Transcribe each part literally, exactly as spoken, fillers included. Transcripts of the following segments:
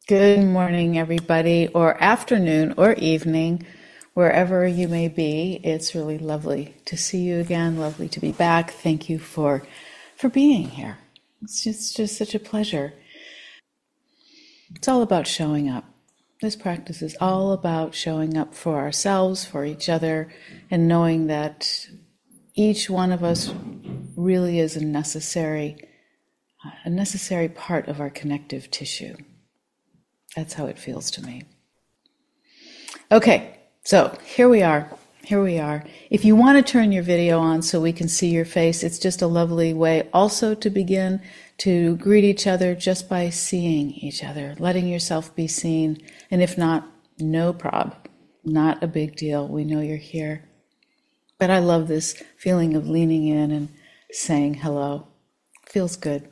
Good morning, everybody, or afternoon or evening, wherever you may be. It's really lovely to see you again, lovely to be back. Thank you for for being here. It's just, just such a pleasure. It's all about showing up. This practice is all about showing up for ourselves, for each other, and knowing that each one of us really is a necessary, a necessary part of our connective tissue. That's how it feels to me. Okay, so here we are. Here we are. If you want to turn your video on so we can see your face, it's just a lovely way also to begin to greet each other just by seeing each other, letting yourself be seen. And if not, no prob. Not a big deal. We know you're here. But I love this feeling of leaning in and saying hello. Feels good.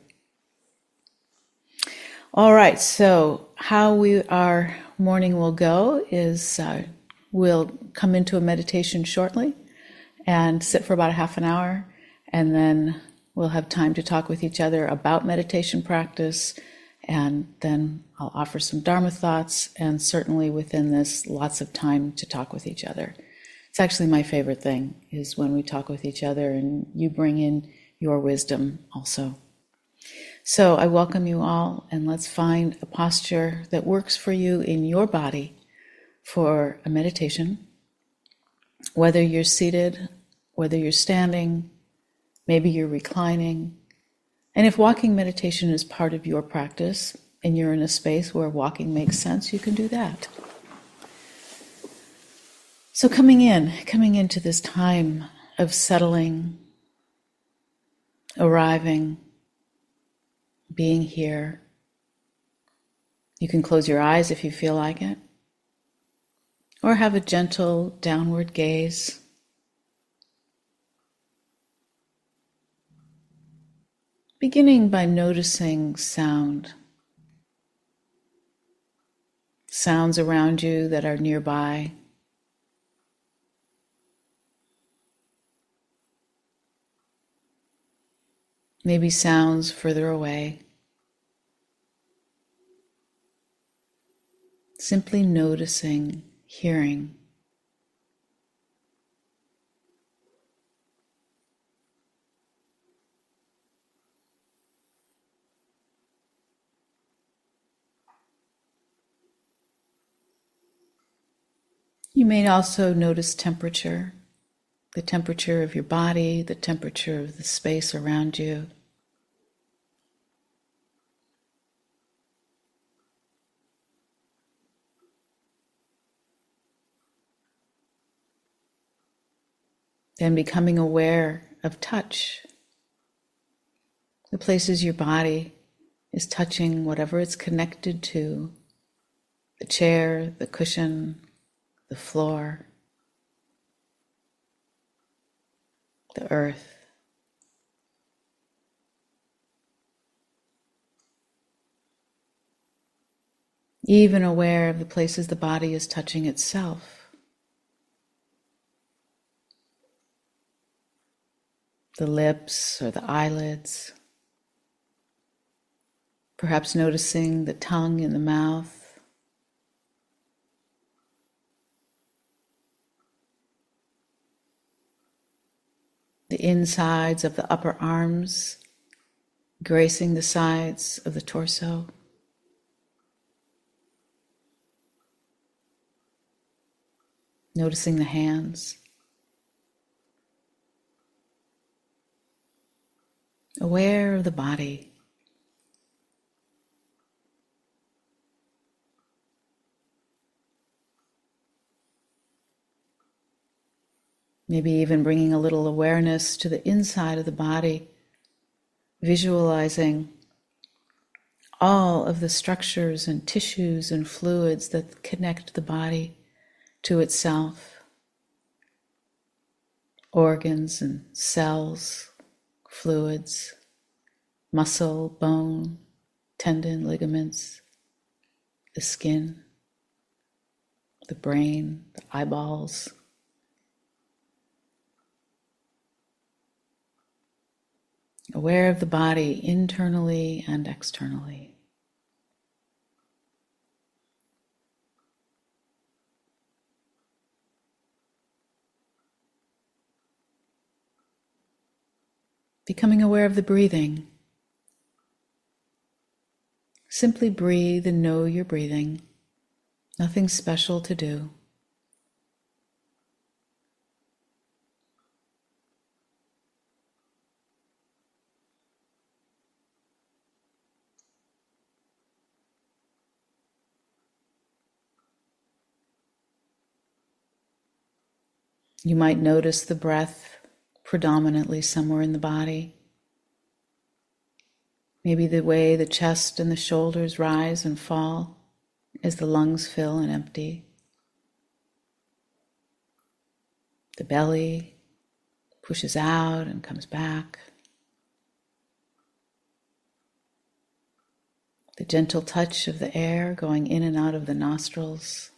All right, so how we our morning will go is uh, we'll come into a meditation shortly and sit for about a half an hour, and then we'll have time to talk with each other about meditation practice, and then I'll offer some Dharma thoughts, and certainly within this, lots of time to talk with each other. It's actually my favorite thing, is when we talk with each other and you bring in your wisdom also. So I welcome you all, and let's find a posture that works for you in your body for a meditation. Whether you're seated, whether you're standing, maybe you're reclining. And if walking meditation is part of your practice and you're in a space where walking makes sense, you can do that. So coming in, coming into this time of settling, arriving, being here. You can close your eyes if you feel like it, or have a gentle downward gaze. Beginning by noticing sound. Sounds around you that are nearby. Maybe sounds further away. Simply noticing, hearing. You may also notice temperature, the temperature of your body, the temperature of the space around you. Then becoming aware of touch, the places your body is touching, whatever it's connected to, the chair, the cushion, the floor, the earth. Even aware of the places the body is touching itself. The lips or the eyelids. Perhaps noticing the tongue in the mouth. The insides of the upper arms gracing the sides of the torso. Noticing the hands. Aware of the body. Maybe even bringing a little awareness to the inside of the body, visualizing all of the structures and tissues and fluids that connect the body to itself, organs and cells, fluids, muscle, bone, tendon, ligaments, the skin, the brain, the eyeballs. Aware of the body internally and externally. Becoming aware of the breathing. Simply breathe and know you're breathing. Nothing special to do. You might notice the breath predominantly somewhere in the body. Maybe the way the chest and the shoulders rise and fall as the lungs fill and empty. The belly pushes out and comes back. The gentle touch of the air going in and out of the nostrils.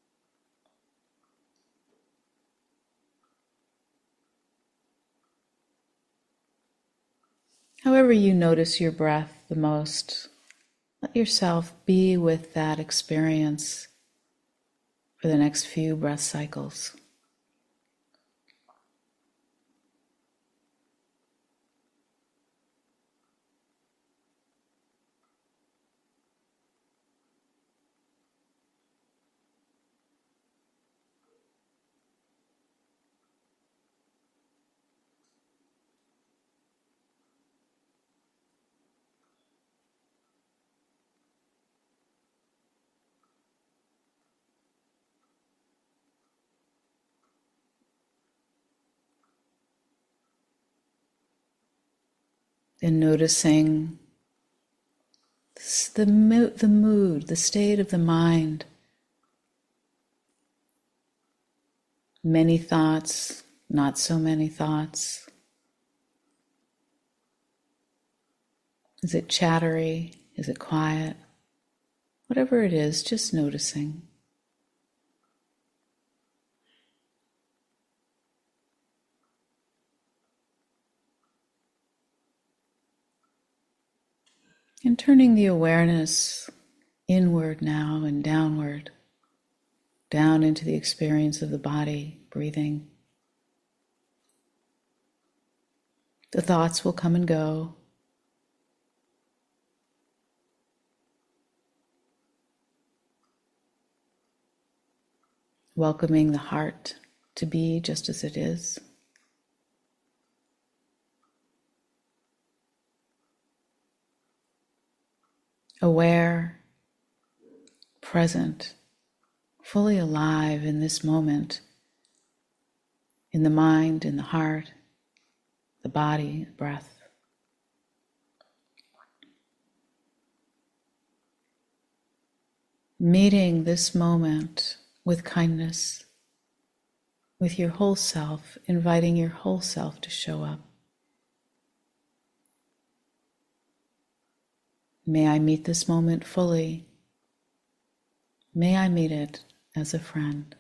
However you notice your breath the most, let yourself be with that experience for the next few breath cycles. And noticing the mood, the mood, the state of the mind. Many thoughts, not so many thoughts. Is it chattery? Is it quiet? Whatever it is, just noticing. And turning the awareness inward now and downward, down into the experience of the body, breathing. The thoughts will come and go. Welcoming the heart to be just as it is. Aware, present, fully alive in this moment, in the mind, in the heart, the body, the breath. Meeting this moment with kindness, with your whole self, inviting your whole self to show up. May I meet this moment fully. May I meet it as a friend.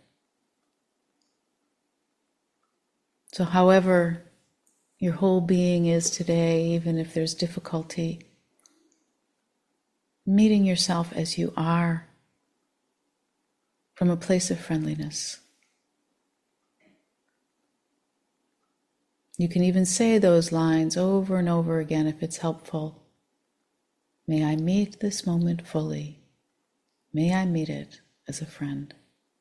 So however your whole being is today, even if there's difficulty, meeting yourself as you are from a place of friendliness. You can even say those lines over and over again if it's helpful. May I meet this moment fully. May I meet it as a friend.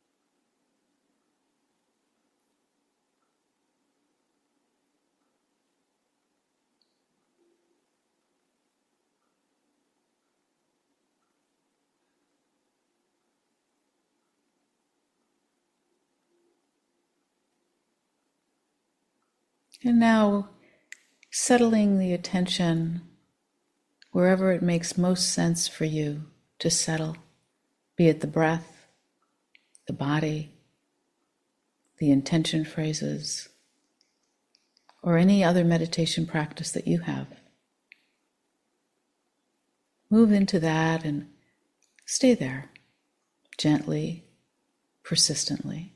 And now settling the attention wherever it makes most sense for you to settle, be it the breath, the body, the intention phrases, or any other meditation practice that you have. Move into that and stay there, gently, persistently.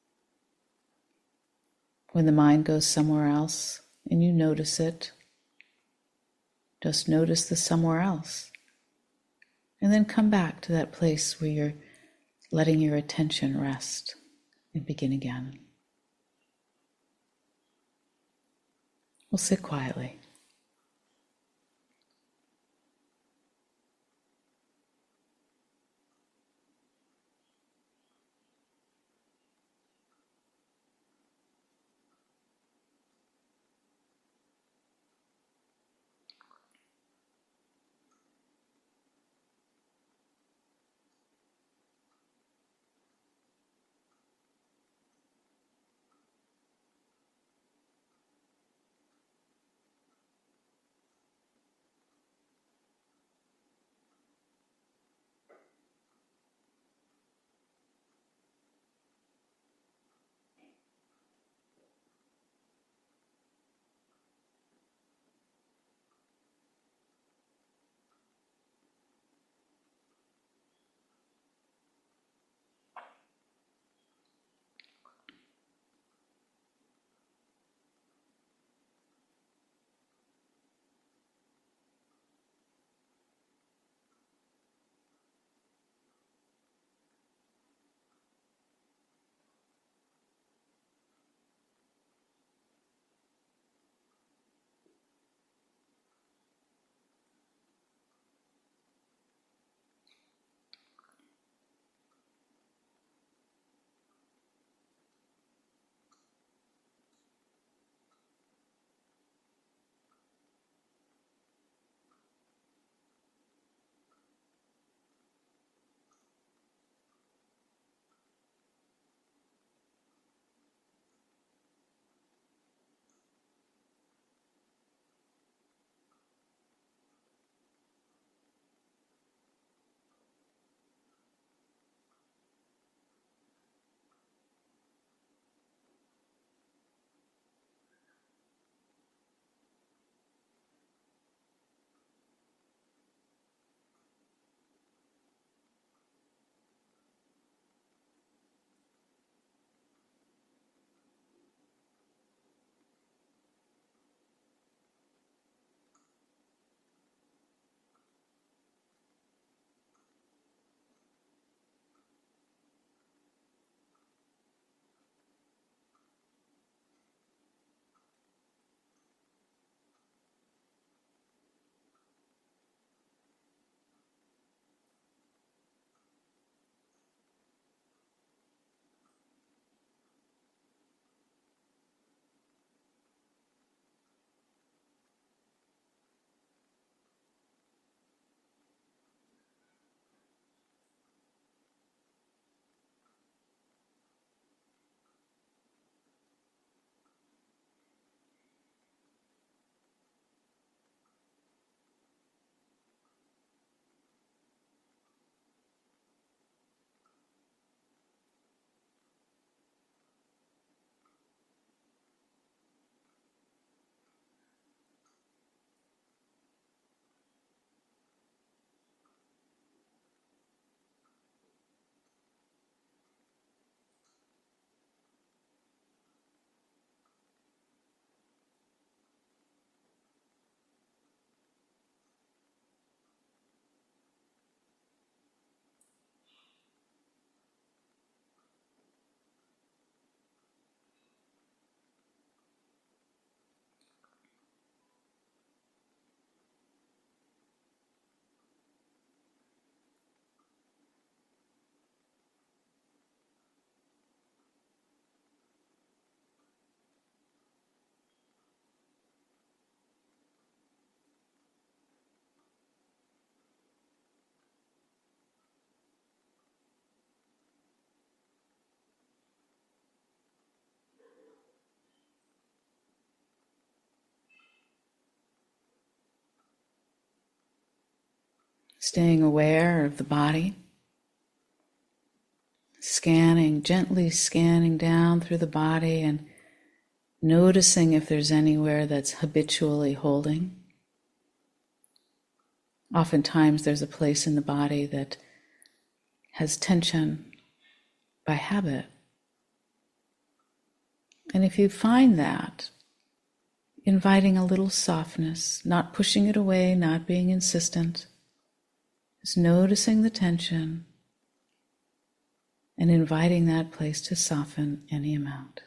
When the mind goes somewhere else and you notice it, just notice the somewhere else. And then come back to that place where you're letting your attention rest and begin again. We'll sit quietly. staying aware of the body, scanning, gently scanning down through the body and noticing if there's anywhere that's habitually holding. Oftentimes there's a place in the body that has tension by habit. And if you find that, inviting a little softness, not pushing it away, not being insistent, just noticing the tension and inviting that place to soften any amount.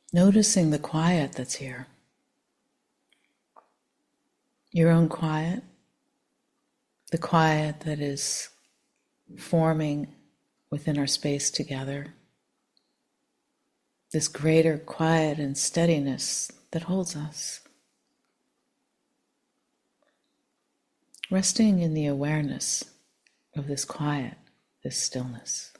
Noticing the quiet that's here. Your own quiet, the quiet that is forming within our space together. This greater quiet and steadiness that holds us. Resting in the awareness of this quiet, this stillness.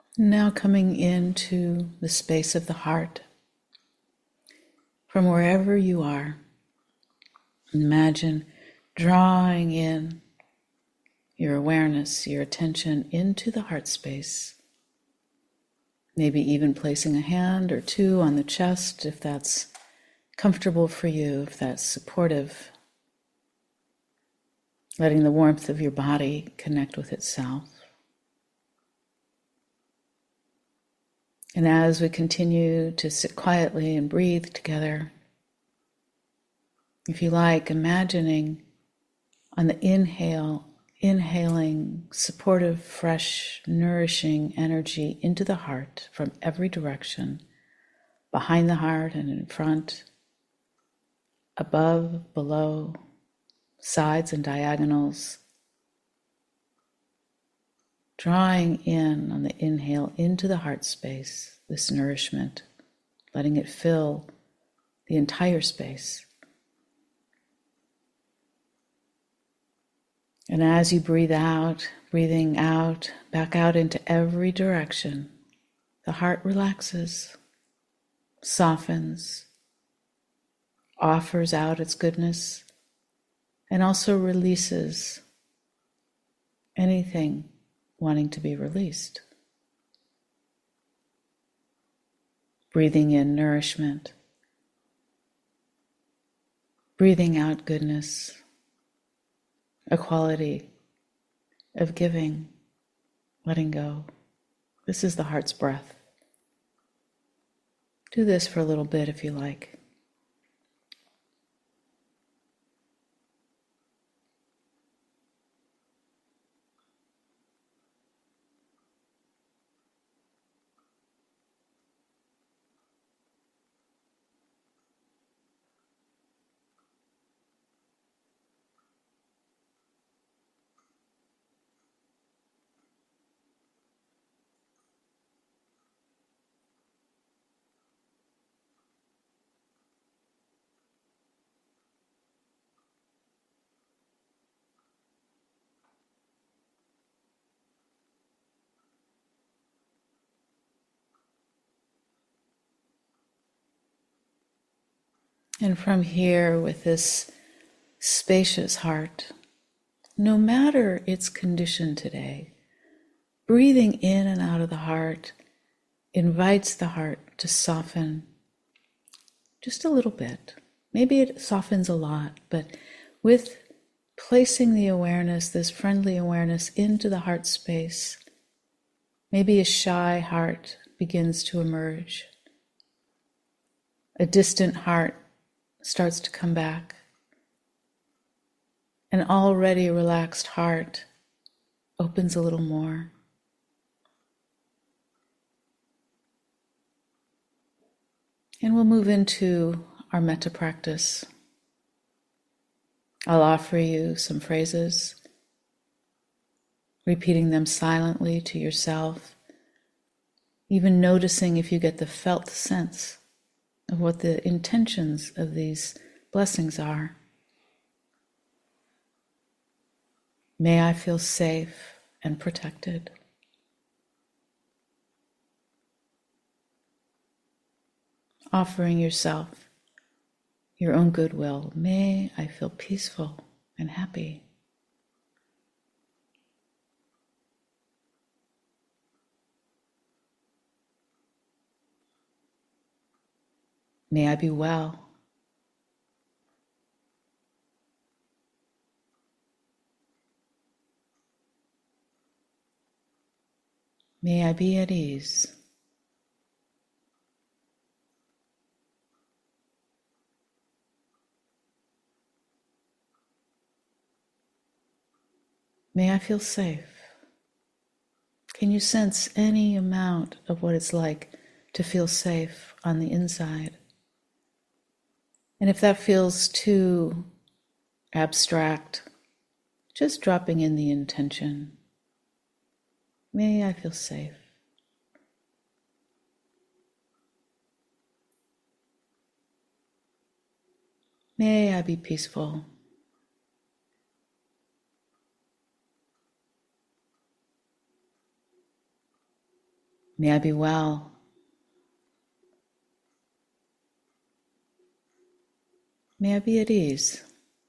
Now coming into the space of the heart, from wherever you are, imagine drawing in your awareness, your attention into the heart space. Maybe even placing a hand or two on the chest if that's comfortable for you, if that's supportive. Letting the warmth of your body connect with itself. And as we continue to sit quietly and breathe together, if you like, imagining on the inhale, inhaling supportive, fresh, nourishing energy into the heart from every direction, behind the heart and in front, above, below, sides and diagonals, drawing in on the inhale into the heart space, this nourishment, letting it fill the entire space. And as you breathe out, breathing out, back out into every direction, the heart relaxes, softens, offers out its goodness, and also releases anything wanting to be released. Breathing in nourishment, breathing out goodness, a quality of giving, letting go. This is the heart's breath. Do this for a little bit if you like. And from here, with this spacious heart, no matter its condition today, breathing in and out of the heart invites the heart to soften just a little bit. Maybe it softens a lot, but with placing the awareness, this friendly awareness into the heart space, maybe a shy heart begins to emerge. A distant heart starts to come back. An already relaxed heart opens a little more. And we'll move into our metta practice. I'll offer you some phrases, repeating them silently to yourself, even noticing if you get the felt sense of what the intentions of these blessings are. May I feel safe and protected. Offering yourself your own goodwill. May I feel peaceful and happy. May I be well. May I be at ease. May I feel safe. Can you sense any amount of what it's like to feel safe on the inside? And if that feels too abstract, just dropping in the intention. May I feel safe. May I be peaceful. May I be well. May I be at ease.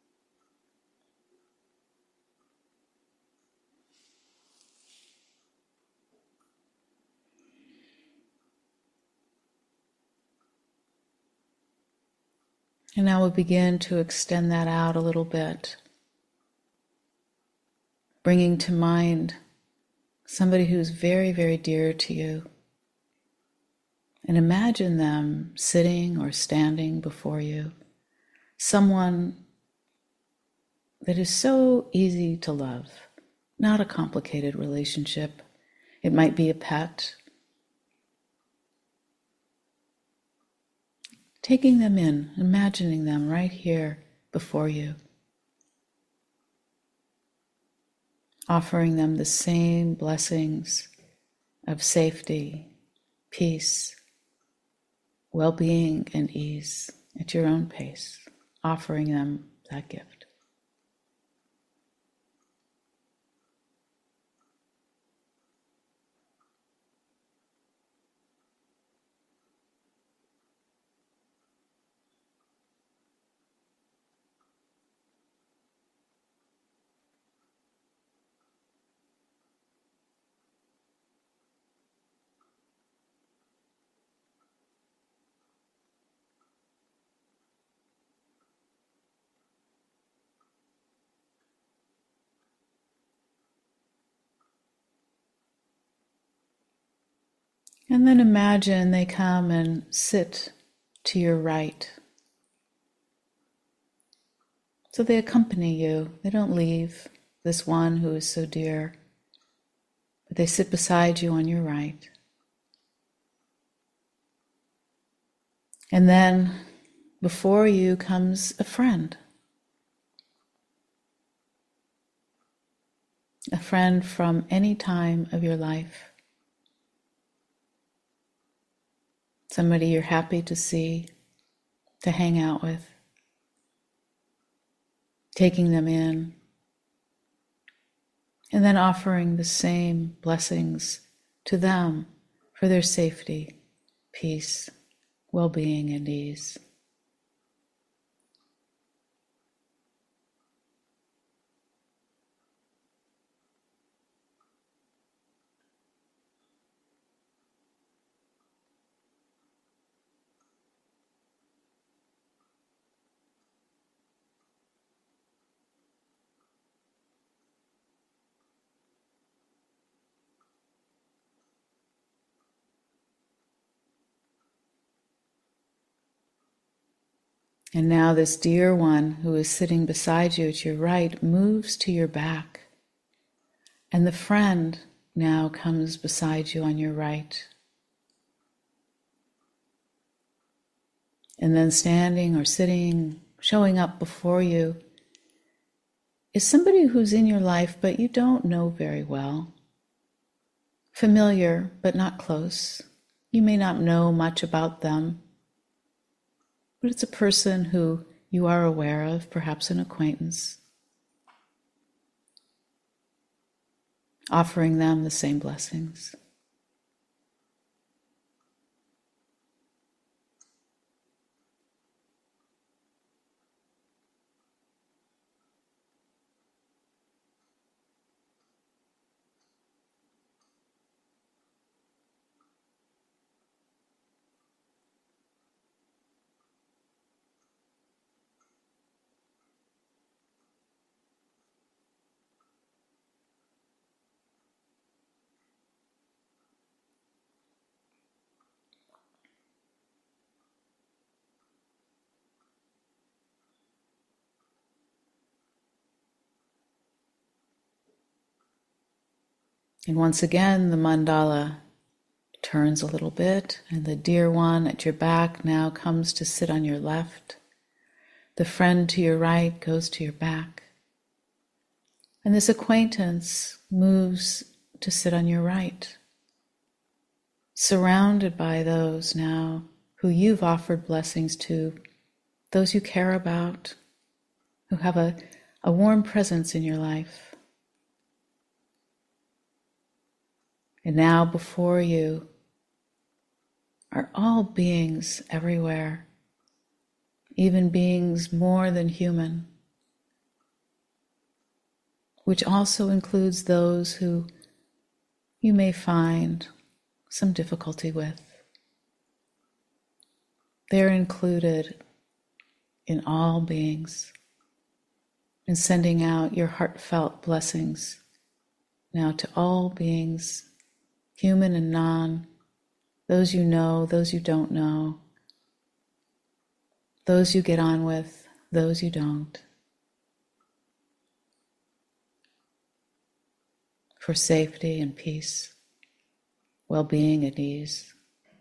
And now we'll begin to extend that out a little bit, bringing to mind somebody who's very, very dear to you. And imagine them sitting or standing before you. Someone that is so easy to love, not a complicated relationship. It might be a pet. Taking them in, imagining them right here before you. Offering them the same blessings of safety, peace, well-being, and ease at your own pace. Offering them that gift. And then imagine they come and sit to your right. So they accompany you. They don't leave this one who is so dear, but they sit beside you on your right. And then before you comes a friend. A friend from any time of your life. Somebody you're happy to see, to hang out with, taking them in, and then offering the same blessings to them for their safety, peace, well-being, and ease. And now this dear one who is sitting beside you at your right moves to your back. And the friend now comes beside you on your right. And then standing or sitting, showing up before you, is somebody who's in your life but you don't know very well. Familiar but not close. You may not know much about them. But it's a person who you are aware of, perhaps an acquaintance, offering them the same blessings. And once again, the mandala turns a little bit, and the dear one at your back now comes to sit on your left. The friend to your right goes to your back. And this acquaintance moves to sit on your right, surrounded by those now who you've offered blessings to, those you care about, who have a, a warm presence in your life. And now before you are all beings everywhere, even beings more than human, which also includes those who you may find some difficulty with. They're included in all beings, and sending out your heartfelt blessings now to all beings, human and non, those you know, those you don't know, those you get on with, those you don't, for safety and peace, well-being and ease.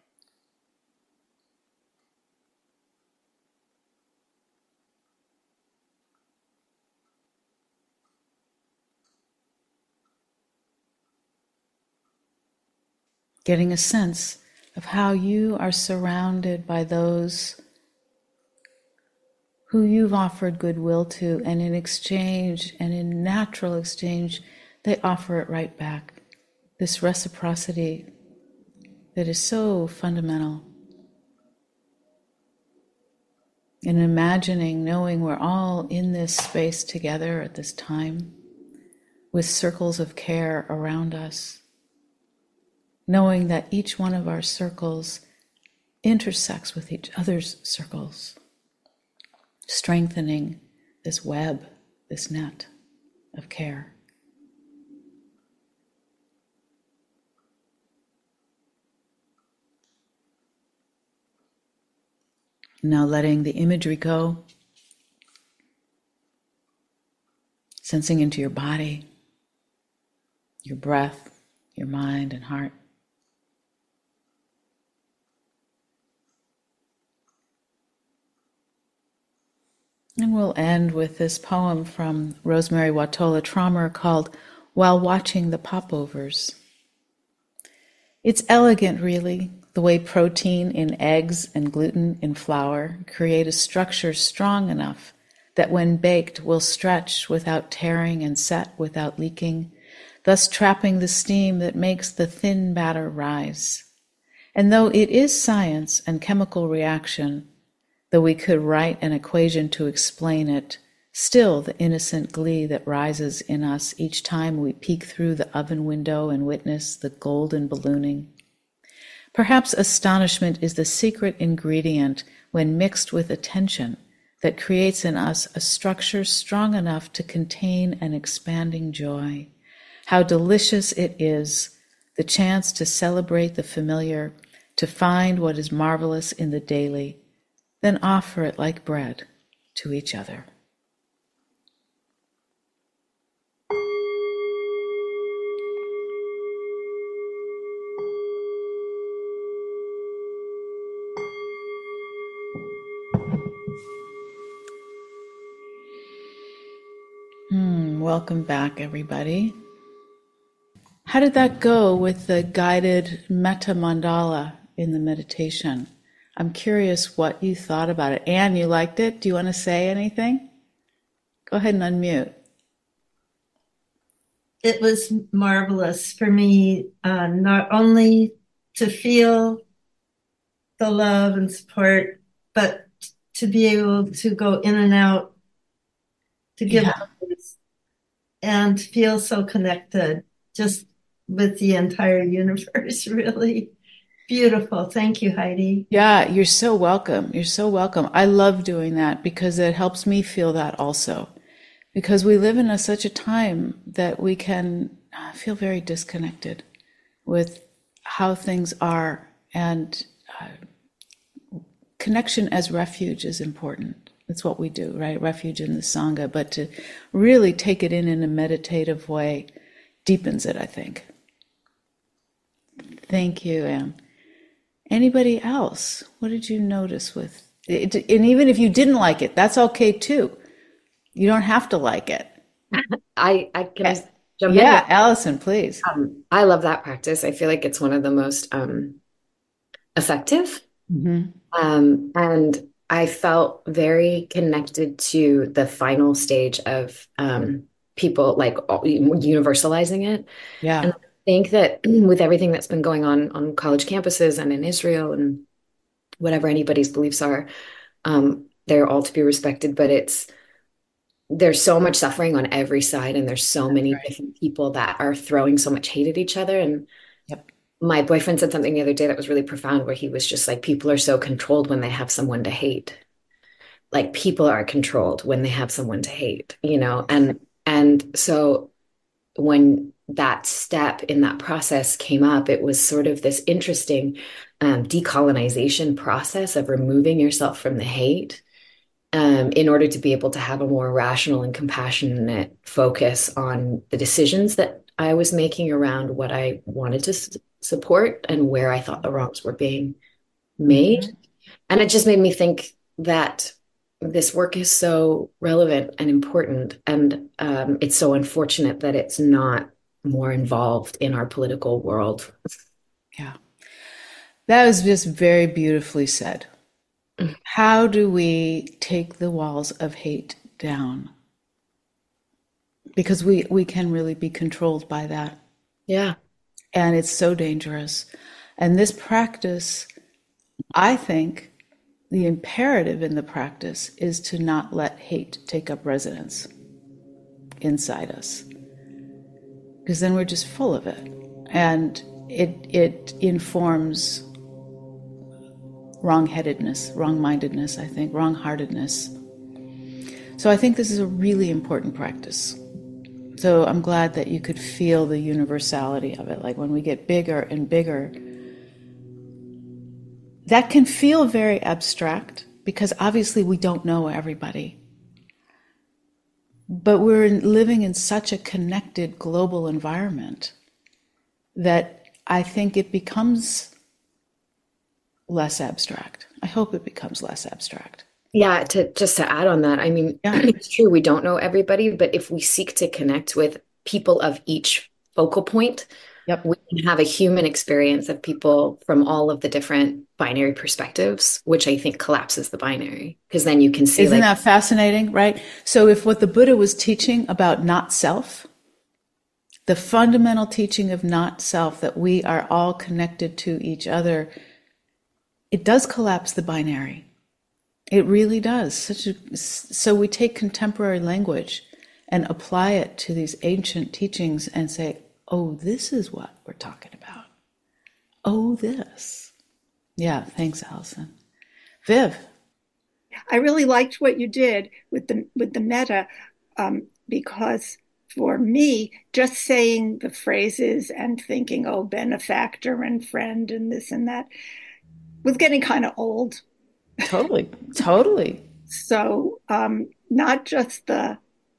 Getting a sense of how you are surrounded by those who you've offered goodwill to, and in exchange, and in natural exchange, they offer it right back. This reciprocity that is so fundamental. And imagining, knowing we're all in this space together at this time, with circles of care around us, knowing that each one of our circles intersects with each other's circles, strengthening this web, this net of care. Now letting the imagery go, sensing into your body, your breath, your mind and heart. And we'll end with this poem from Rosemary Watola Trommer called While Watching the Popovers. It's elegant, really, the way protein in eggs and gluten in flour create a structure strong enough that when baked will stretch without tearing and set without leaking, thus trapping the steam that makes the thin batter rise. And though it is science and chemical reaction, though we could write an equation to explain it, still the innocent glee that rises in us each time we peek through the oven window and witness the golden ballooning. Perhaps astonishment is the secret ingredient when mixed with attention that creates in us a structure strong enough to contain an expanding joy. How delicious it is, the chance to celebrate the familiar, to find what is marvelous in the daily, then offer it like bread to each other. Hmm, welcome back, everybody. How did that go with the guided metta mandala in the meditation? I'm curious what you thought about it. Anne, you liked it? Do you want to say anything? Go ahead and unmute. It was marvelous for me, uh, not only to feel the love and support, but to be able to go in and out, to give Yeah. others, and feel so connected just with the entire universe, really. Beautiful. Thank you, Heidi. Yeah, you're so welcome. You're so welcome. I love doing that because it helps me feel that also. Because we live in a, such a time that we can uh, feel very disconnected with how things are, and uh, connection as refuge is important. That's what we do, right? Refuge in the Sangha, but to really take it in in a meditative way deepens it, I think. Thank you, Anne. Anybody else? What did you notice with it? And even if you didn't like it, that's okay too. You don't have to like it. I, I can I Yeah, jump in? yeah, Allison, please. Um, I love that practice. I feel like it's one of the most um, effective. Mm-hmm. Um, and I felt very connected to the final stage of um, people like all- universalizing it. Yeah. And think that with everything that's been going on on college campuses and in Israel and whatever anybody's beliefs are, um, they're all to be respected, but it's there's so much suffering on every side, and there's so many Right. different people that are throwing so much hate at each other. And Yep. my boyfriend said something the other day that was really profound, where he was just like, people are so controlled when they have someone to hate. Like people are controlled when they have someone to hate, you know? And and so when that step in that process came up, it was sort of this interesting um, decolonization process of removing yourself from the hate um, in order to be able to have a more rational and compassionate focus on the decisions that I was making around what I wanted to s- support and where I thought the wrongs were being made. Hmm. And it just made me think that this work is so relevant and important. And um, it's so unfortunate that it's not more involved in our political world. Yeah. That was just very beautifully said. How do we take the walls of hate down? Because we, we can really be controlled by that. Yeah. And it's so dangerous. And this practice, I think the imperative in the practice is to not let hate take up residence inside us. Because then we're just full of it. And it it informs wrong-headedness, wrong-mindedness, I think, wrong-heartedness. So I think this is a really important practice. So I'm glad that you could feel the universality of it. Like when we get bigger and bigger, that can feel very abstract because obviously we don't know everybody. But we're living in such a connected global environment that I think it becomes less abstract. I hope it becomes less abstract. Yeah, to just to add on that, I mean, Yeah. it's true, we don't know everybody, but if we seek to connect with people of each focal point, Yep. we can have a human experience of people from all of the different binary perspectives, which I think collapses the binary because then you can see Isn't like, that fascinating, right? So if what the Buddha was teaching about not self, the fundamental teaching of not self, that we are all connected to each other, it does collapse the binary. It really does. Such a, so we take contemporary language and apply it to these ancient teachings and say, oh, this is what we're talking about. Oh, this. Yeah, thanks, Allison. Viv. I really liked what you did with the with the meta, um, because for me, just saying the phrases and thinking, oh, benefactor and friend and this and that was getting kind of old. Totally, totally. So um, not just the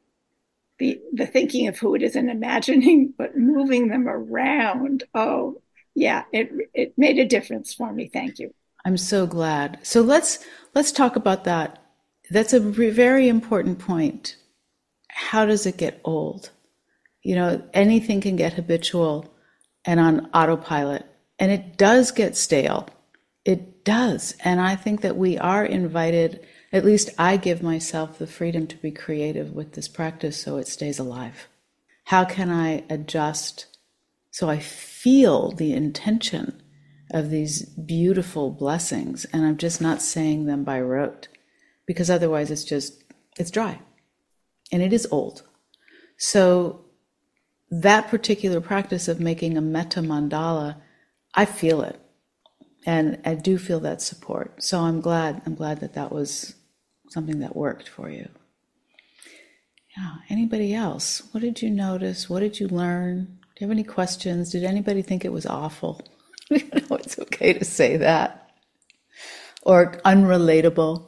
the the thinking of who it is and imagining, but moving them around. Oh, yeah, it it made a difference for me. Thank you. I'm so glad. So let's let's talk about that. That's a very important point. How does it get old? You know, anything can get habitual and on autopilot, and it does get stale. It does. And I think that we are invited, at least I give myself the freedom to be creative with this practice so it stays alive. How can I adjust so I feel the intention of these beautiful blessings and I'm just not saying them by rote? Because otherwise it's just, it's dry and it is old. So that particular practice of making a metta mandala, I feel it. And I do feel that support. So I'm glad, I'm glad that that was something that worked for you. Yeah. Anybody else? What did you notice? What did you learn? Do you have any questions? Did anybody think it was awful? You know, it's okay to say that. Or unrelatable.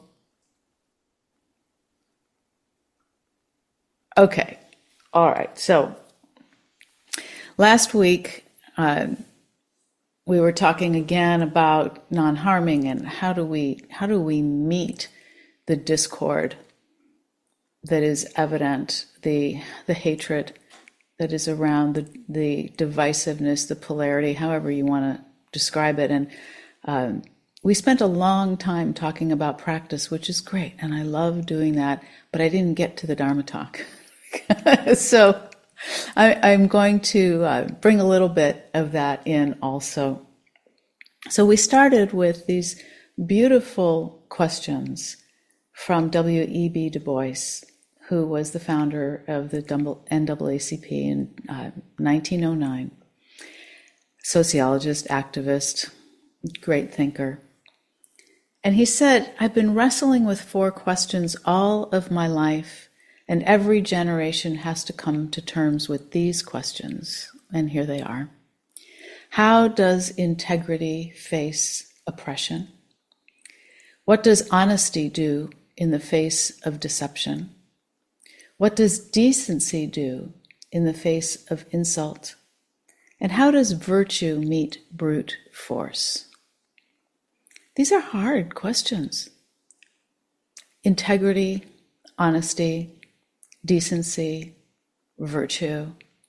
Okay. All right. So last week, uh, we were talking again about non-harming and how do we how do we meet the discord that is evident, the the hatred that is around, the the divisiveness, the polarity, however you want to describe it. And um, we spent a long time talking about practice, which is great, and I love doing that. But I didn't get to the Dharma talk, so I, I'm going to uh, bring a little bit of that in also. So we started with these beautiful questions from W E B Du Bois, who was the founder of the N double A C P in uh, nineteen oh nine. Sociologist, activist, great thinker. And he said, I've been wrestling with four questions all of my life, and every generation has to come to terms with these questions. And here they are. How does integrity face oppression? What does honesty do in the face of deception? What does decency do in the face of insult? And how does virtue meet brute force? These are hard questions. Integrity, honesty, decency, virtue.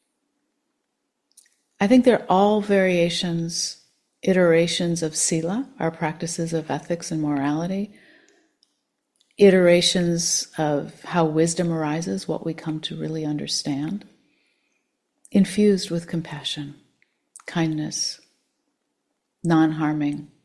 I think they're all variations, iterations of sila, our practices of ethics and morality, iterations of how wisdom arises, what we come to really understand, infused with compassion, kindness, non-harming.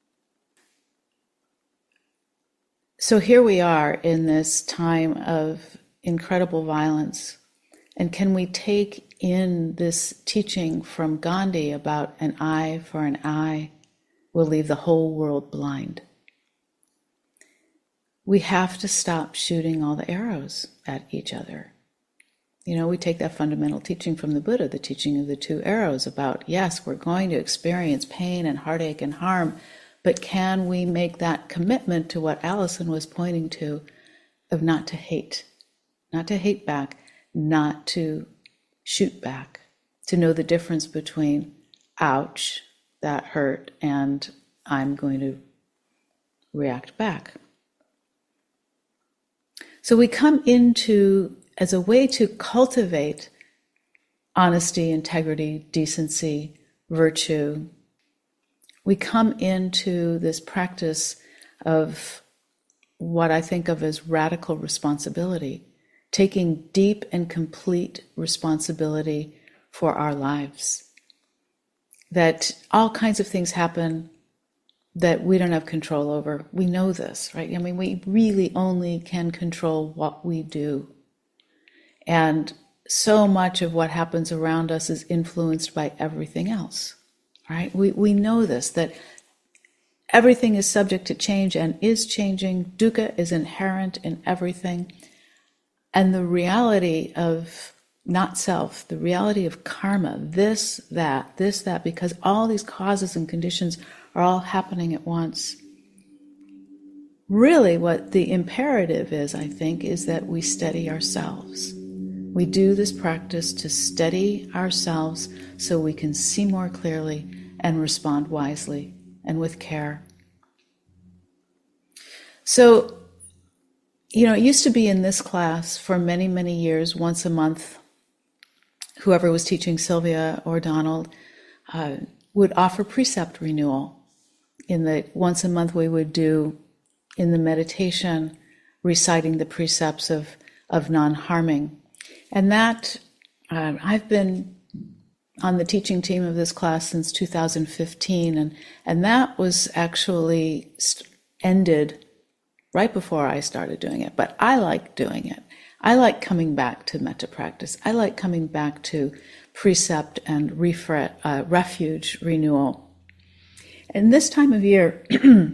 So here we are in this time of incredible violence. And can we take in this teaching from Gandhi about an eye for an eye will leave the whole world blind? We have to stop shooting all the arrows at each other. You know, we take that fundamental teaching from the Buddha, the teaching of the two arrows about, yes, we're going to experience pain and heartache and harm, but can we make that commitment to what Allison was pointing to of not to hate, not to hate back, not to shoot back, to know the difference between, ouch, that hurt, and I'm going to react back. So we come into, as a way to cultivate honesty, integrity, decency, virtue, we come into this practice of what I think of as radical responsibility, taking deep and complete responsibility for our lives. That all kinds of things happen that we don't have control over. We know this, right? I mean, we really only can control what we do. And so much of what happens around us is influenced by everything else, right? We we know this, that everything is subject to change and is changing. Dukkha is inherent in everything. And the reality of not self, the reality of karma, this, that, this, that, because all these causes and conditions are all happening at once. Really, what the imperative is, I think, is that we steady ourselves. We do this practice to steady ourselves so we can see more clearly and respond wisely and with care. So, you know, it used to be in this class for many, many years, once a month, whoever was teaching, Sylvia or Donald, uh, would offer precept renewal. In the once a month we would do in the meditation, reciting the precepts of, of non-harming. And that, uh, I've been on the teaching team of this class since two thousand fifteen, and, and that was actually st- ended right before I started doing it. But I like doing it. I like coming back to metta practice. I like coming back to precept and refre- uh, refuge renewal. And this time of year,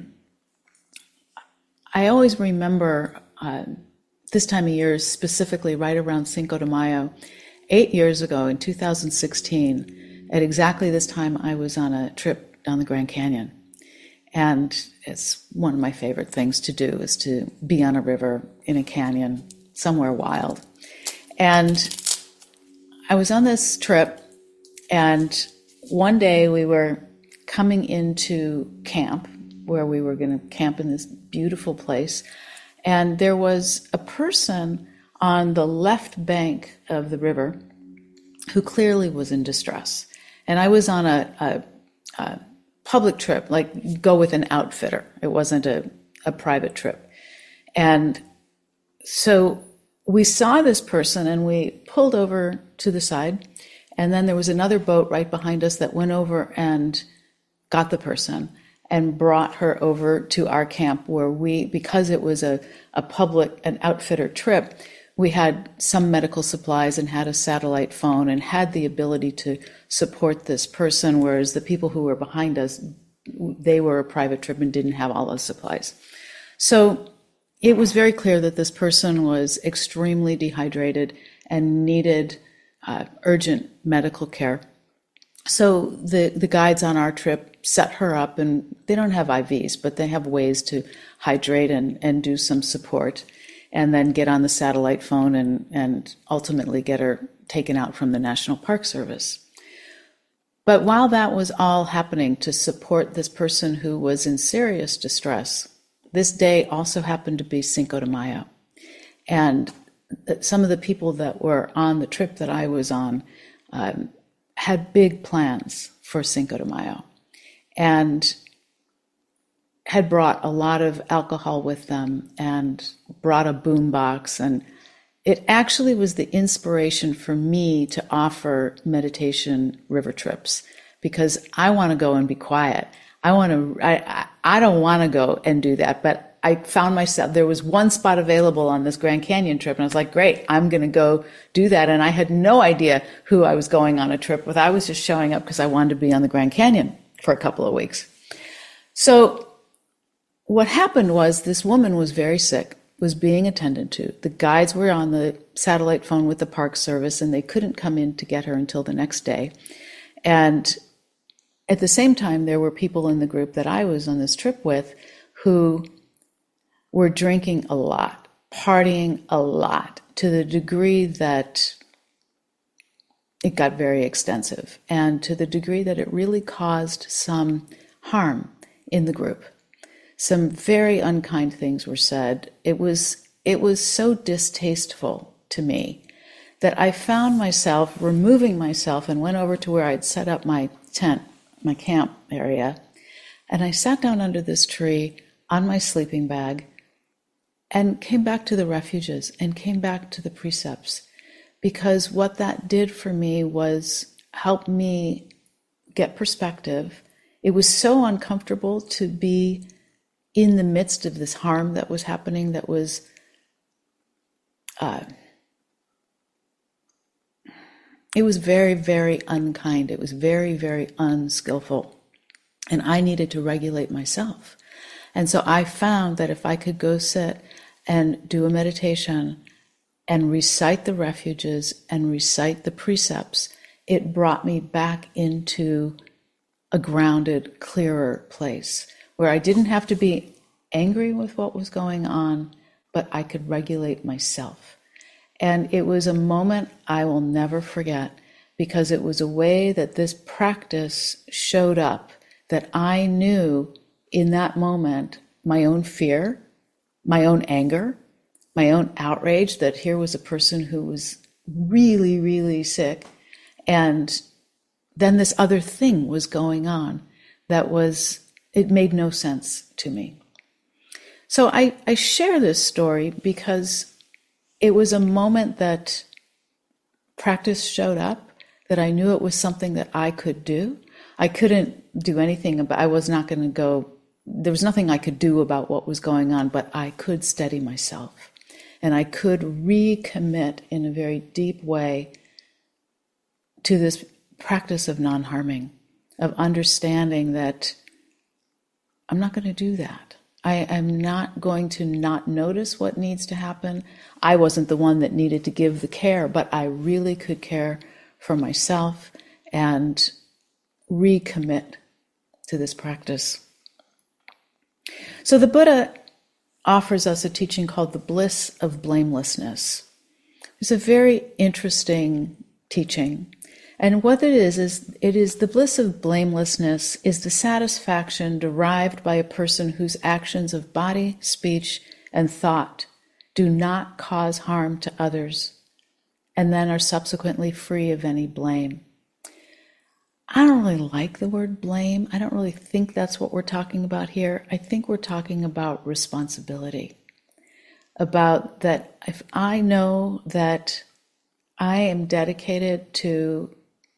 I always remember uh, this time of year, specifically right around Cinco de Mayo. Eight years ago, in two thousand sixteen, at exactly this time, I was on a trip down the Grand Canyon. And it's one of my favorite things to do, is to be on a river, in a canyon, somewhere wild. And I was on this trip, and one day we were coming into camp, where we were going to camp in this beautiful place, and there was a person on the left bank of the river who clearly was in distress. And I was on a, a, a public trip, like go with an outfitter. It wasn't a, a private trip. And so we saw this person and we pulled over to the side. And then there was another boat right behind us that went over and got the person and brought her over to our camp, where we, because it was a, a public, an outfitter trip, we had some medical supplies and had a satellite phone and had the ability to support this person, whereas the people who were behind us, they were a private trip and didn't have all those supplies. So it was very clear that this person was extremely dehydrated and needed uh, urgent medical care. So the, the guides on our trip set her up, and they don't have I Vs, but they have ways to hydrate and, and do some support, and then get on the satellite phone and, and ultimately get her taken out from the National Park Service. But while that was all happening to support this person who was in serious distress, this day also happened to be Cinco de Mayo. And some of the people that were on the trip that I was on um, had big plans for Cinco de Mayo and had brought a lot of alcohol with them and brought a boombox. And it actually was the inspiration for me to offer meditation river trips, because I want to go and be quiet. I want to, I, I don't want to go and do that, but I found myself, there was one spot available on this Grand Canyon trip, and I was like, great, I'm going to go do that. And I had no idea who I was going on a trip with. I was just showing up because I wanted to be on the Grand Canyon for a couple of weeks. So what happened was this woman was very sick, was being attended to. The guides were on the satellite phone with the Park Service, and they couldn't come in to get her until the next day. And at the same time, there were people in the group that I was on this trip with who were drinking a lot, partying a lot, to the degree that it got very extensive, and to the degree that it really caused some harm in the group. Some very unkind things were said. It was it was so distasteful to me that I found myself removing myself and went over to where I'd set up my tent, my camp area, and I sat down under this tree on my sleeping bag and came back to the refuges and came back to the precepts, because what that did for me was help me get perspective. It was so uncomfortable to be in the midst of this harm that was happening, that was uh, it was very, very unkind. It was very, very unskillful. And I needed to regulate myself. And so I found that if I could go sit and do a meditation and recite the refuges and recite the precepts, it brought me back into a grounded, clearer place, where I didn't have to be angry with what was going on, but I could regulate myself. And it was a moment I will never forget, because it was a way that this practice showed up, that I knew in that moment my own fear, my own anger, my own outrage that here was a person who was really, really sick, and then this other thing was going on that was, it made no sense to me. So I, I share this story because it was a moment that practice showed up, that I knew it was something that I could do. I couldn't do anything about, I was not going to go, there was nothing I could do about what was going on, but I could steady myself. And I could recommit in a very deep way to this practice of non-harming, of understanding that I'm not going to do that. I am not going to not notice what needs to happen. I wasn't the one that needed to give the care, but I really could care for myself and recommit to this practice. So the Buddha offers us a teaching called the bliss of blamelessness. It's a very interesting teaching. And what it is, is it is the bliss of blamelessness is the satisfaction derived by a person whose actions of body, speech, and thought do not cause harm to others, and then are subsequently free of any blame. I don't really like the word blame. I don't really think that's what we're talking about here. I think we're talking about responsibility. About that if I know that I am dedicated to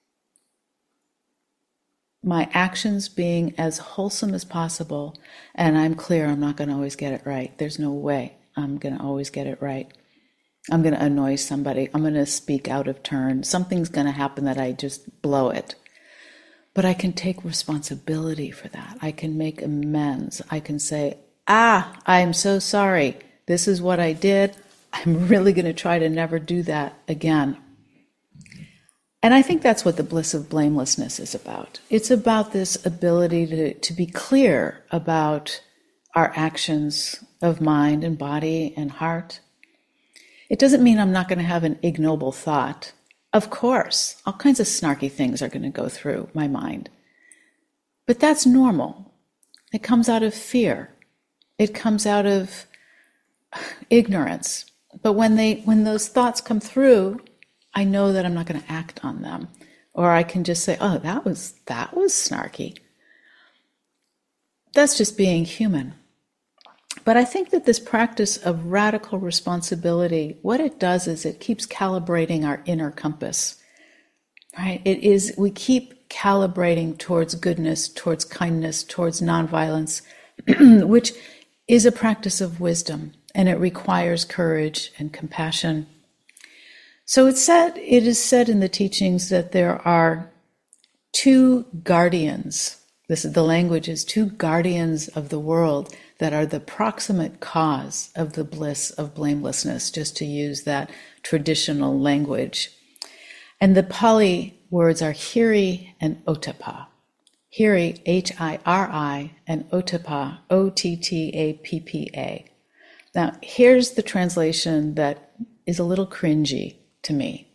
my actions being as wholesome as possible, and I'm clear I'm not going to always get it right. There's no way I'm going to always get it right. I'm going to annoy somebody. I'm going to speak out of turn. Something's going to happen that I just blow it. But I can take responsibility for that. I can make amends. I can say, ah, I'm so sorry. This is what I did. I'm really going to try to never do that again. And I think that's what the bliss of blamelessness is about. It's about this ability to, to be clear about our actions of mind and body and heart. It doesn't mean I'm not going to have an ignoble thought. Of course, all kinds of snarky things are going to go through my mind. But that's normal. It comes out of fear. It comes out of ignorance. But when they when those thoughts come through, I know that I'm not going to act on them. Or I can just say, oh, that was that was snarky. That's just being human. But I think that this practice of radical responsibility, what it does is it keeps calibrating our inner compass, right? It is, we keep calibrating towards goodness, towards kindness, towards nonviolence, which is a practice of wisdom, and it requires courage and compassion. So it's said, it is said in the teachings that there are two guardians. This is the language is two guardians of the world that are the proximate cause of the bliss of blamelessness, just to use that traditional language. And the Pali words are Hiri and Ottappa. Hiri, H I R I, and Ottappa, O T T A P P A. Now, here's the translation that is a little cringy to me.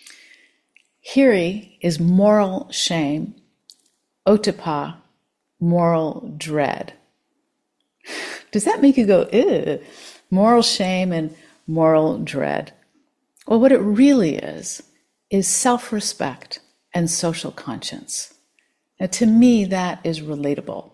Hiri is moral shame, Ottappa, moral dread. Does that make you go, ew? Moral shame and moral dread. Well, what it really is, is self-respect and social conscience. Now, to me, that is relatable.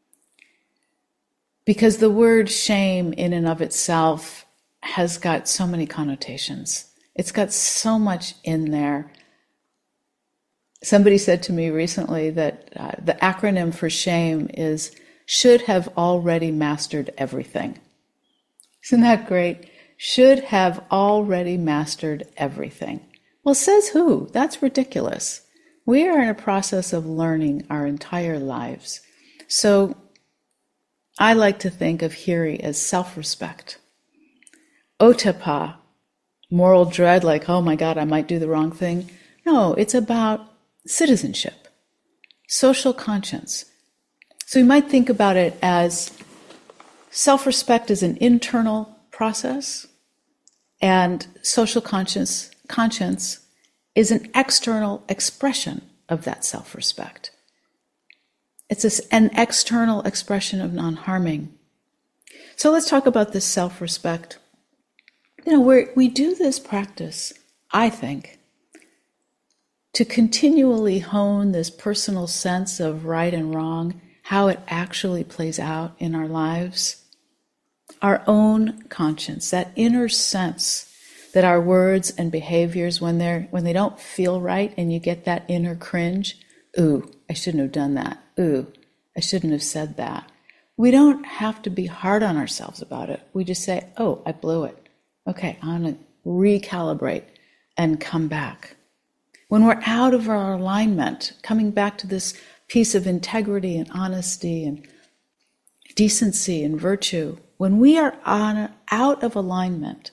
Because the word shame in and of itself has got so many connotations. It's got so much in there. Somebody said to me recently that uh, the acronym for shame is should have already mastered everything. Isn't that great? Should have already mastered everything. Well, says who? That's ridiculous. We are in a process of learning our entire lives. So I like to think of Hiri as self-respect. Ottappa, moral dread, like, oh my God, I might do the wrong thing. No, it's about citizenship, social conscience. So you might think about it as self-respect is an internal process, and social conscience, conscience is an external expression of that self-respect. It's a, an external expression of non-harming. So let's talk about this self-respect. You know, we we do this practice, I think, to continually hone this personal sense of right and wrong, how it actually plays out in our lives. Our own conscience, that inner sense that our words and behaviors, when they're when they don't feel right and you get that inner cringe, ooh, I shouldn't have done that. Ooh, I shouldn't have said that. We don't have to be hard on ourselves about it. We just say, oh, I blew it. Okay, I'm going to recalibrate and come back. When we're out of our alignment, coming back to this piece of integrity and honesty and decency and virtue, when we are on, out of alignment,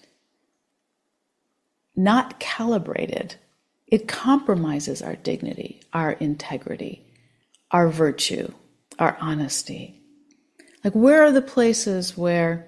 not calibrated, it compromises our dignity, our integrity, our virtue, our honesty. Like, where are the places where,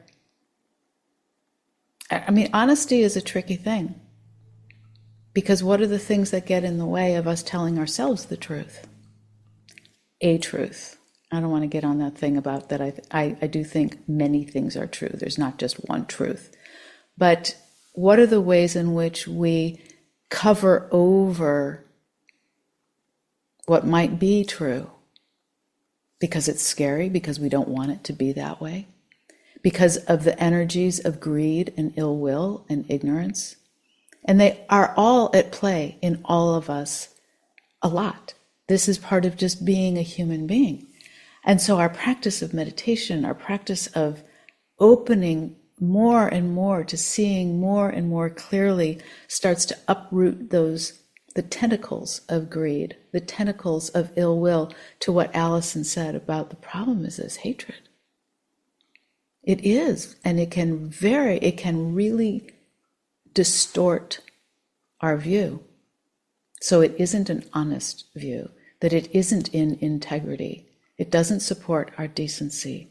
I mean, honesty is a tricky thing. Because what are the things that get in the way of us telling ourselves the truth? A truth. I don't want to get on that thing about that. I, I, I do think many things are true. There's not just one truth. But what are the ways in which we cover over what might be true? Because it's scary, because we don't want it to be that way, because of the energies of greed and ill will and ignorance. And they are all at play in all of us a lot. This is part of just being a human being. And so our practice of meditation, our practice of opening more and more to seeing more and more clearly starts to uproot those, the tentacles of greed, the tentacles of ill will, to what Allison said about the problem is this hatred. It is, and it can vary, it can really distort our view. So it isn't an honest view, that it isn't in integrity. It doesn't support our decency.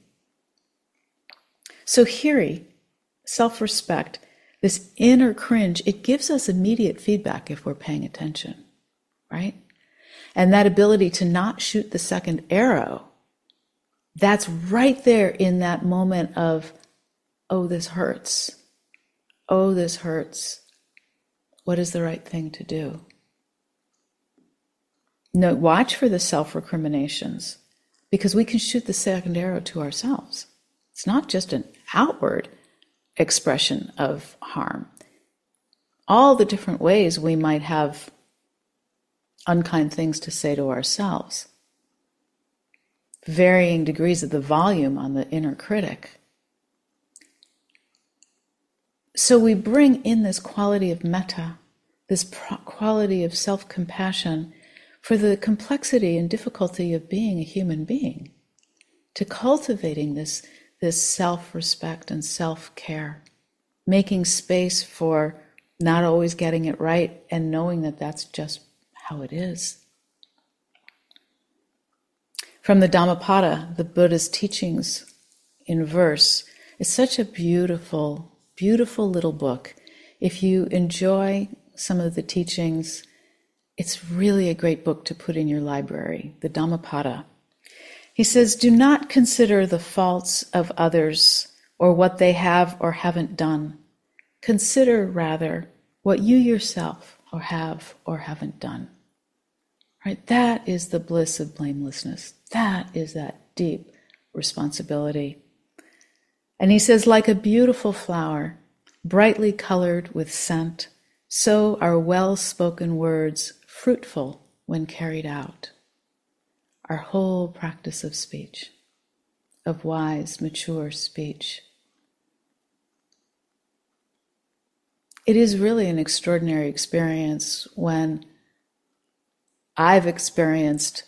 So hiri, self-respect, this inner cringe, it gives us immediate feedback if we're paying attention, right? And that ability to not shoot the second arrow, that's right there in that moment of, oh, this hurts. Oh, this hurts. What is the right thing to do? No, watch for the self-recriminations, because we can shoot the second arrow to ourselves. It's not just an outward expression of harm. All the different ways we might have unkind things to say to ourselves. Varying degrees of the volume on the inner critic. So we bring in this quality of metta, this pro- quality of self-compassion for the complexity and difficulty of being a human being, to cultivating this, this self-respect and self-care, making space for not always getting it right and knowing that that's just how it is. From the Dhammapada, the Buddha's teachings in verse, it's such a beautiful, beautiful little book. If you enjoy some of the teachings, it's really a great book to put in your library, the Dhammapada. He says, do not consider the faults of others or what they have or haven't done. Consider rather what you yourself or have or haven't done. Right? That is the bliss of blamelessness. That is that deep responsibility. And he says, like a beautiful flower, brightly colored with scent, so are well-spoken words fruitful when carried out. Our whole practice of speech, of wise, mature speech. It is really an extraordinary experience when I've experienced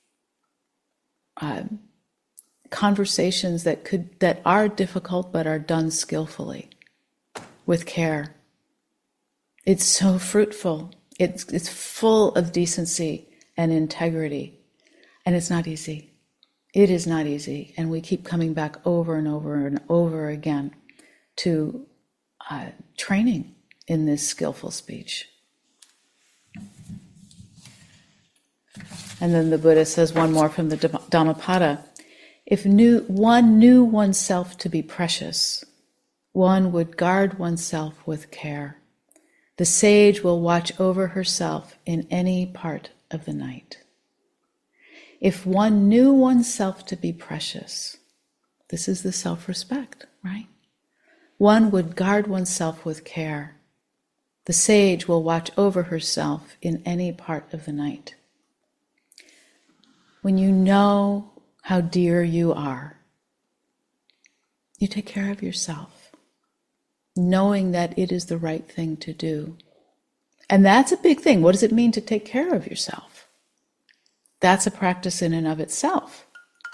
uh, conversations that could that are difficult but are done skillfully, with care. It's so fruitful. It's it's full of decency and integrity, and it's not easy. It is not easy, and we keep coming back over and over and over again to uh, training in this skillful speech. And then the Buddha says one more from the Dhammapada. If knew, one knew oneself to be precious, one would guard oneself with care. The sage will watch over herself in any part of the night. If one knew oneself to be precious, this is the self-respect, right? One would guard oneself with care. The sage will watch over herself in any part of the night. When you know how dear you are, you take care of yourself, knowing that it is the right thing to do. And that's a big thing. What does it mean to take care of yourself? That's a practice in and of itself.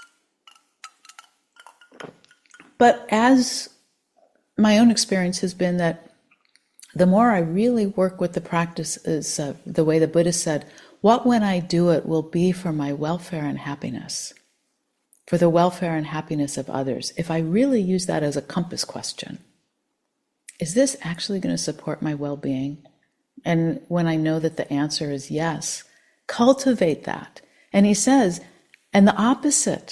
But as my own experience has been that the more I really work with the practice is uh, the way the Buddha said, what when I do it will be for my welfare and happiness, for the welfare and happiness of others. If I really use that as a compass question, is this actually going to support my well-being? And when I know that the answer is yes, cultivate that. And he says, and the opposite,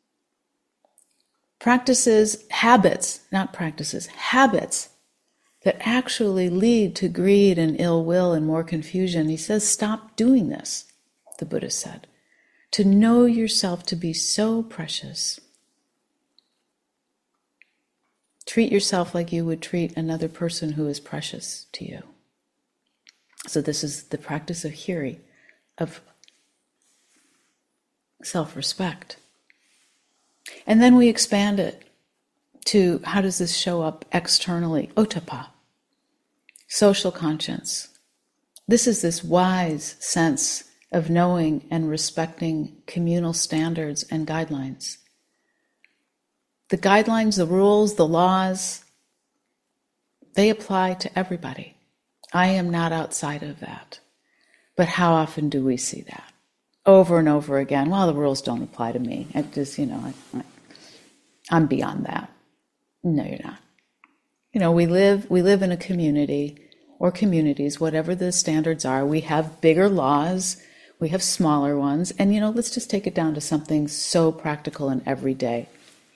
practices, habits, not practices, habits that actually lead to greed and ill will and more confusion. He says, stop doing this, the Buddha said. To know yourself to be so precious. Treat yourself like you would treat another person who is precious to you. So this is the practice of hiri, of self-respect. And then we expand it to how does this show up externally? Ottappa, social conscience. This is this wise sense of knowing and respecting communal standards and guidelines. The guidelines, the rules, the laws, they apply to everybody. I am not outside of that. But how often do we see that? Over and over again. Well, the rules don't apply to me. I just, you know, I, I, I'm beyond that. No, you're not. You know, we live we live in a community or communities, whatever the standards are. We have bigger laws, we have smaller ones, and you know, let's just take it down to something so practical and everyday.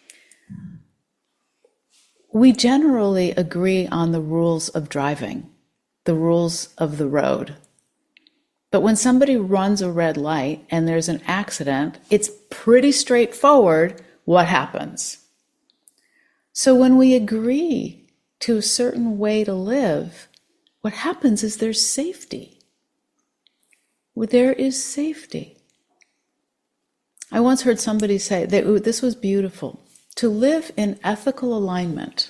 We generally agree on the rules of driving, the rules of the road. But when somebody runs a red light and there's an accident, it's pretty straightforward what happens. So when we agree to a certain way to live, what happens is there's safety. There is safety. I once heard somebody say that ooh, this was beautiful. To live in ethical alignment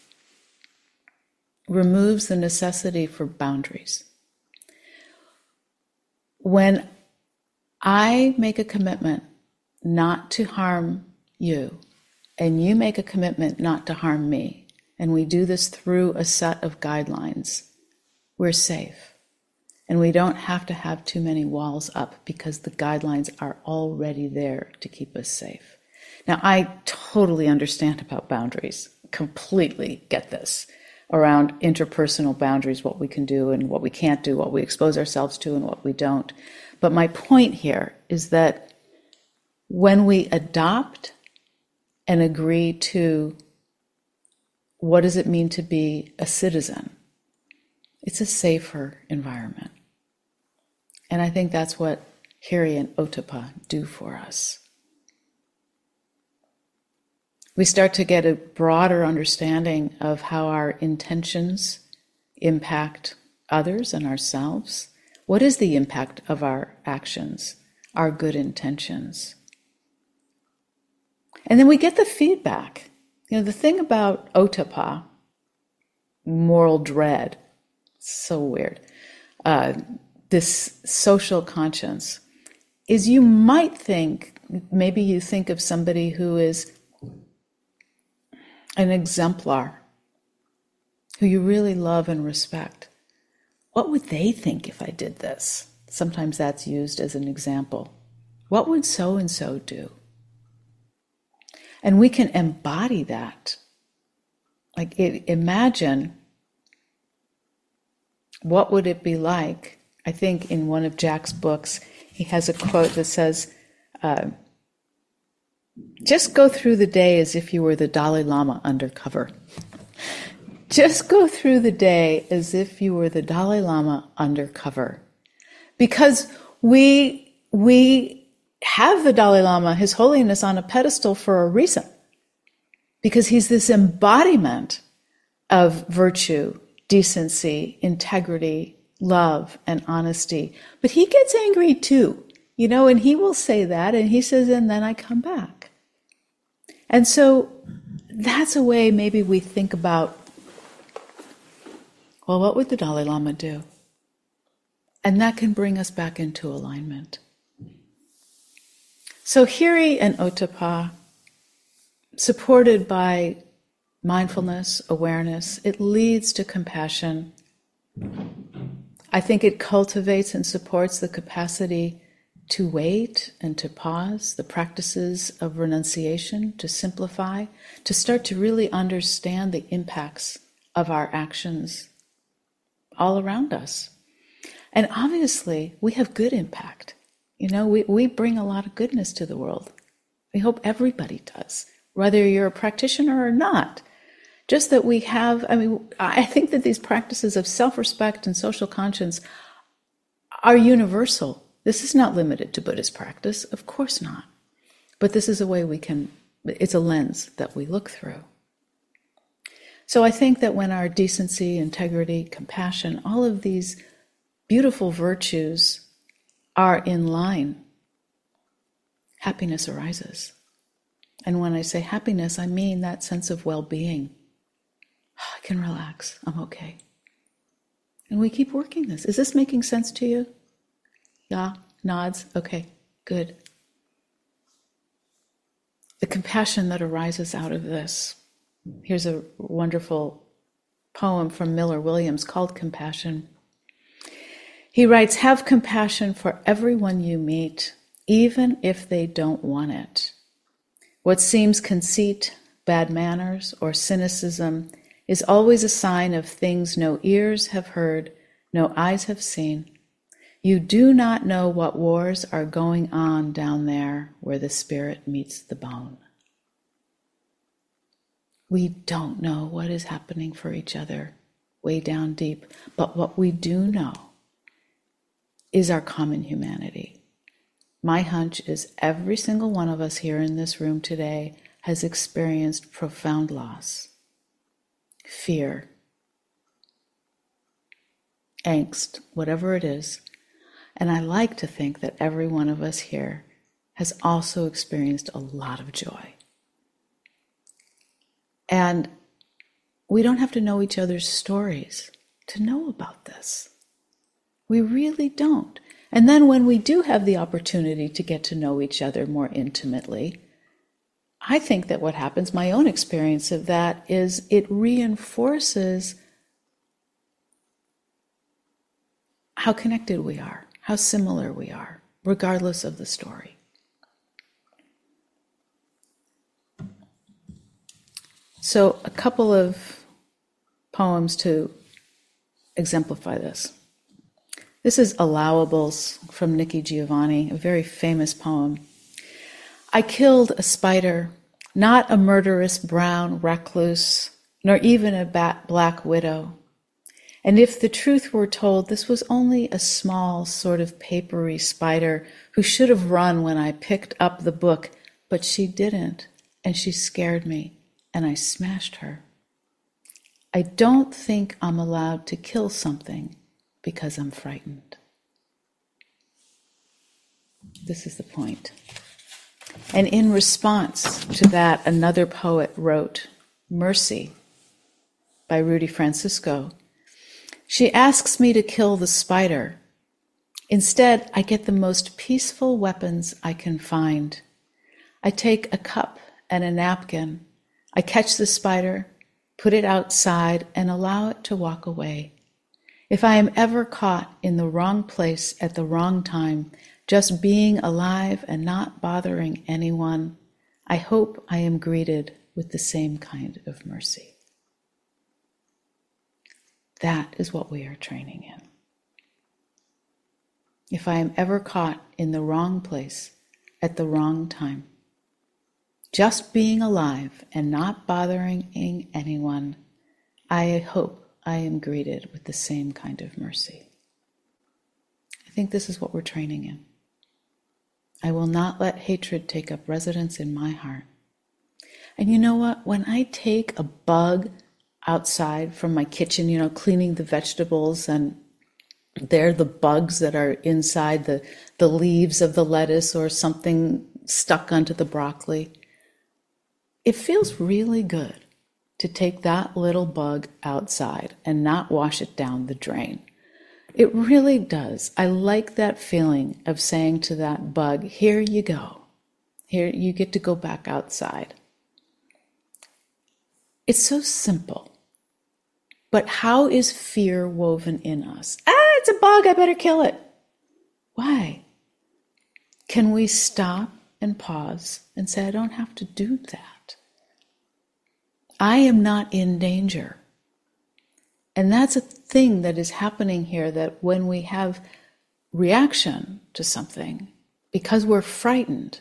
removes the necessity for boundaries. When I make a commitment not to harm you, and you make a commitment not to harm me, and we do this through a set of guidelines, we're safe. And we don't have to have too many walls up because the guidelines are already there to keep us safe. Now, I totally understand about boundaries, completely get this, around interpersonal boundaries, what we can do and what we can't do, what we expose ourselves to and what we don't. But my point here is that when we adopt and agree to what does it mean to be a citizen, it's a safer environment. And I think that's what Hiri and Ottappa do for us. We start to get a broader understanding of how our intentions impact others and ourselves. What is the impact of our actions, our good intentions? And then we get the feedback. You know, the thing about Ottappa, moral dread, so weird, uh, this social conscience, is you might think, maybe you think of somebody who is an exemplar, who you really love and respect. What would they think if I did this? Sometimes that's used as an example. What would so-and-so do? And we can embody that. Like, it, imagine what would it be like. I think in one of Jack's books, he has a quote that says, uh, just go through the day as if you were the Dalai Lama undercover. Just go through the day as if you were the Dalai Lama undercover. Because we, we have the Dalai Lama, His Holiness, on a pedestal for a reason. Because he's this embodiment of virtue, decency, integrity, love, and honesty. But he gets angry too, you know, and he will say that, and he says, and then I come back. And so that's a way maybe we think about, well, what would the Dalai Lama do? And that can bring us back into alignment. So Hiri and Ottappa, supported by mindfulness, awareness, it leads to compassion. I think it cultivates and supports the capacity to wait and to pause, the practices of renunciation, to simplify, to start to really understand the impacts of our actions all around us. And obviously, we have good impact. You know, we, we bring a lot of goodness to the world. We hope everybody does, whether you're a practitioner or not. Just that we have, I mean, I think that these practices of self-respect and social conscience are universal. This is not limited to Buddhist practice, of course not. But this is a way we can, it's a lens that we look through. So I think that when our decency, integrity, compassion, all of these beautiful virtues are in line, happiness arises. And when I say happiness, I mean that sense of well-being. Oh, I can relax. I'm okay. And we keep working this. Is this making sense to you? Yeah, nods. Okay, good. The compassion that arises out of this. Here's a wonderful poem from Miller Williams called Compassion. He writes, "Have compassion for everyone you meet, even if they don't want it. What seems conceit, bad manners, or cynicism is always a sign of things no ears have heard, no eyes have seen. You do not know what wars are going on down there where the spirit meets the bone." We don't know what is happening for each other way down deep, but what we do know is our common humanity. My hunch is every single one of us here in this room today has experienced profound loss, fear, angst, whatever it is. And I like to think that every one of us here has also experienced a lot of joy. And we don't have to know each other's stories to know about this. We really don't. And then when we do have the opportunity to get to know each other more intimately, I think that what happens, my own experience of that, is it reinforces how connected we are, how similar we are, regardless of the story. So a couple of poems to exemplify this. This is Allowables from Nikki Giovanni, a very famous poem. "I killed a spider, not a murderous brown recluse, nor even a bat black widow. And if the truth were told, this was only a small sort of papery spider who should have run when I picked up the book, but she didn't, and she scared me, and I smashed her. I don't think I'm allowed to kill something because I'm frightened." This is the point. And in response to that, another poet wrote, Mercy by Rudy Francisco. "She asks me to kill the spider. Instead, I get the most peaceful weapons I can find. I take a cup and a napkin. I catch the spider, put it outside, and allow it to walk away. If I am ever caught in the wrong place at the wrong time, just being alive and not bothering anyone, I hope I am greeted with the same kind of mercy." That is what we are training in. If I am ever caught in the wrong place at the wrong time, just being alive and not bothering anyone, I hope I am greeted with the same kind of mercy. I think this is what we're training in. I will not let hatred take up residence in my heart. And you know what? When I take a bug outside from my kitchen, you know, cleaning the vegetables, and they're the bugs that are inside the, the leaves of the lettuce or something stuck onto the broccoli, it feels really good to take that little bug outside and not wash it down the drain. It really does. I like that feeling of saying to that bug, here you go. Here, you get to go back outside. It's so simple. But how is fear woven in us? Ah, it's a bug, I better kill it. Why? Can we stop and pause and say, I don't have to do that. I am not in danger. And that's a thing that is happening here, that when we have reaction to something, because we're frightened,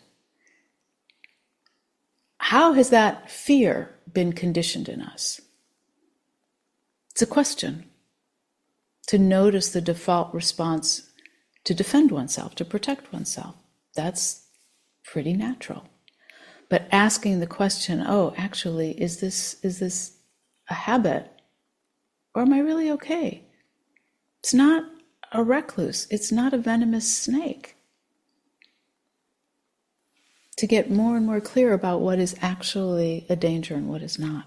how has that fear been conditioned in us? It's a question. To notice the default response to defend oneself, to protect oneself. That's pretty natural. But asking the question, oh, actually, is this is this a habit? Or am I really okay? It's not a recluse. It's not a venomous snake. To get more and more clear about what is actually a danger and what is not.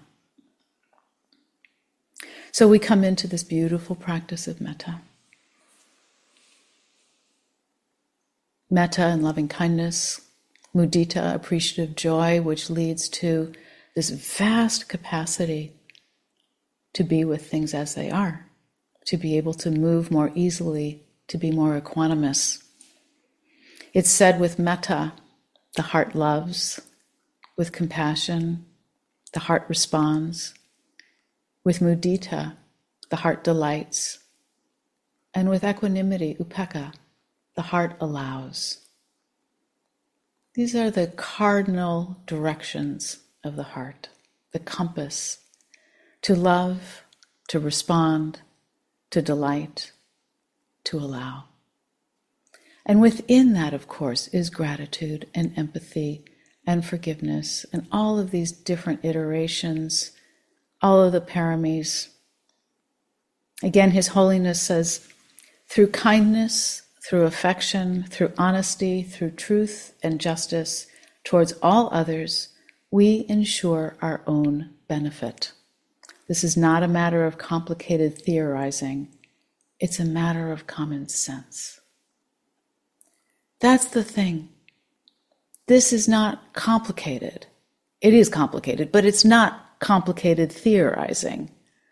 So we come into this beautiful practice of metta. Metta and loving kindness, mudita, appreciative joy, which leads to this vast capacity to be with things as they are, to be able to move more easily, to be more equanimous. It's said with metta, the heart loves. With compassion, the heart responds. With mudita, the heart delights. And with equanimity, upekkha, the heart allows. These are the cardinal directions of the heart, the compass, to love, to respond, to delight, to allow. And within that, of course, is gratitude and empathy and forgiveness and all of these different iterations, all of the paramis. Again, His Holiness says, through kindness, through affection, through honesty, through truth and justice towards all others, we ensure our own benefit. This is not a matter of complicated theorizing. It's a matter of common sense. That's the thing. This is not complicated. It is complicated, but it's not complicated theorizing.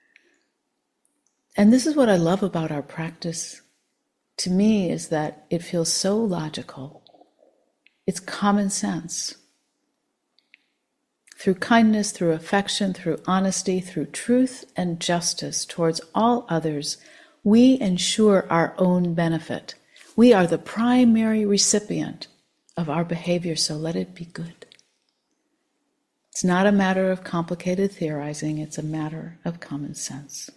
And this is what I love about our practice, to me, is that it feels so logical. It's common sense. Through kindness, through affection, through honesty, through truth and justice towards all others, we ensure our own benefit. We are the primary recipient of our behavior, so let it be good. It's not a matter of complicated theorizing, it's a matter of common sense.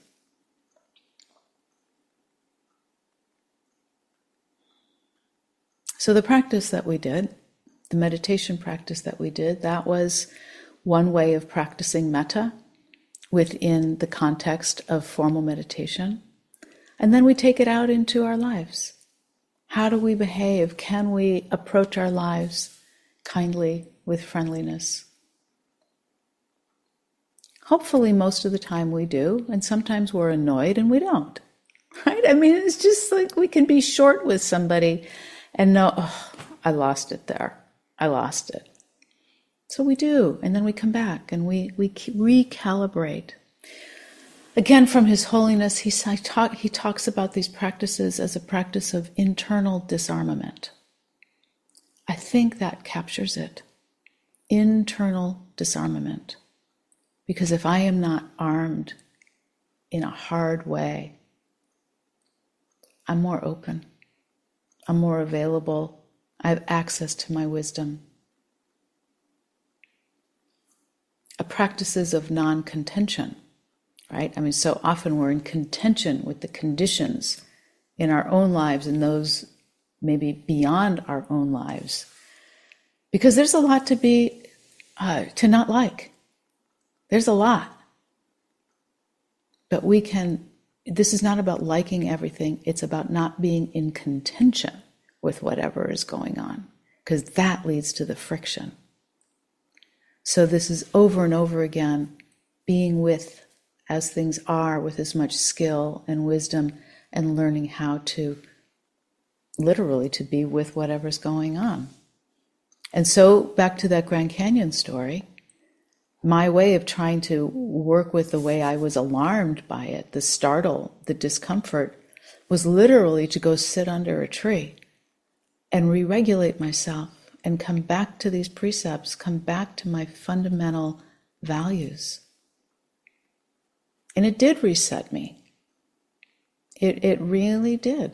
So the practice that we did, the meditation practice that we did, that was one way of practicing metta within the context of formal meditation. And then we take it out into our lives. How do we behave? Can we approach our lives kindly, with friendliness? Hopefully most of the time we do, and sometimes we're annoyed and we don't, right? I mean, it's just like we can be short with somebody and know, oh, I lost it there. I lost it. So we do, and then we come back and we, we recalibrate. Again, from His Holiness, he, he talks about these practices as a practice of internal disarmament. I think that captures it. Internal disarmament. Because if I am not armed in a hard way, I'm more open. I'm more available. I have access to my wisdom. A practices of non-contention. Right? I mean, so often we're in contention with the conditions in our own lives and those maybe beyond our own lives. Because there's a lot to be, uh, to not like. There's a lot. But we can, this is not about liking everything, it's about not being in contention with whatever is going on. Because that leads to the friction. So this is over and over again, being with as things are, with as much skill and wisdom, and learning how to, literally, to be with whatever's going on. And so, back to that Grand Canyon story, my way of trying to work with the way I was alarmed by it, the startle, the discomfort, was literally to go sit under a tree and re-regulate myself and come back to these precepts, come back to my fundamental values. And it did reset me. It, it really did.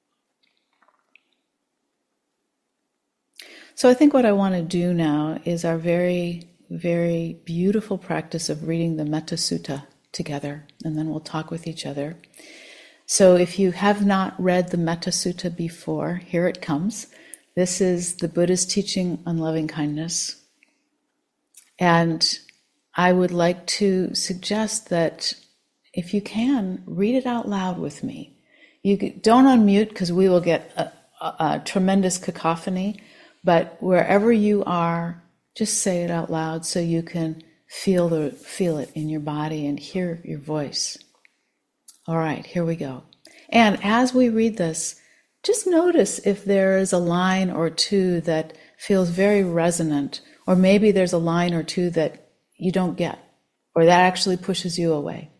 So I think what I want to do now is our very, very beautiful practice of reading the Metta Sutta together, and then we'll talk with each other. So if you have not read the Metta Sutta before, here it comes. This is the Buddha's teaching on loving kindness. And I would like to suggest that if you can, read it out loud with me. You don't unmute because we will get a, a, a tremendous cacophony, but wherever you are, just say it out loud so you can feel the feel it in your body and hear your voice. All right, here we go. And as we read this, just notice if there is a line or two that feels very resonant, or maybe there's a line or two that you don't get, or that actually pushes you away.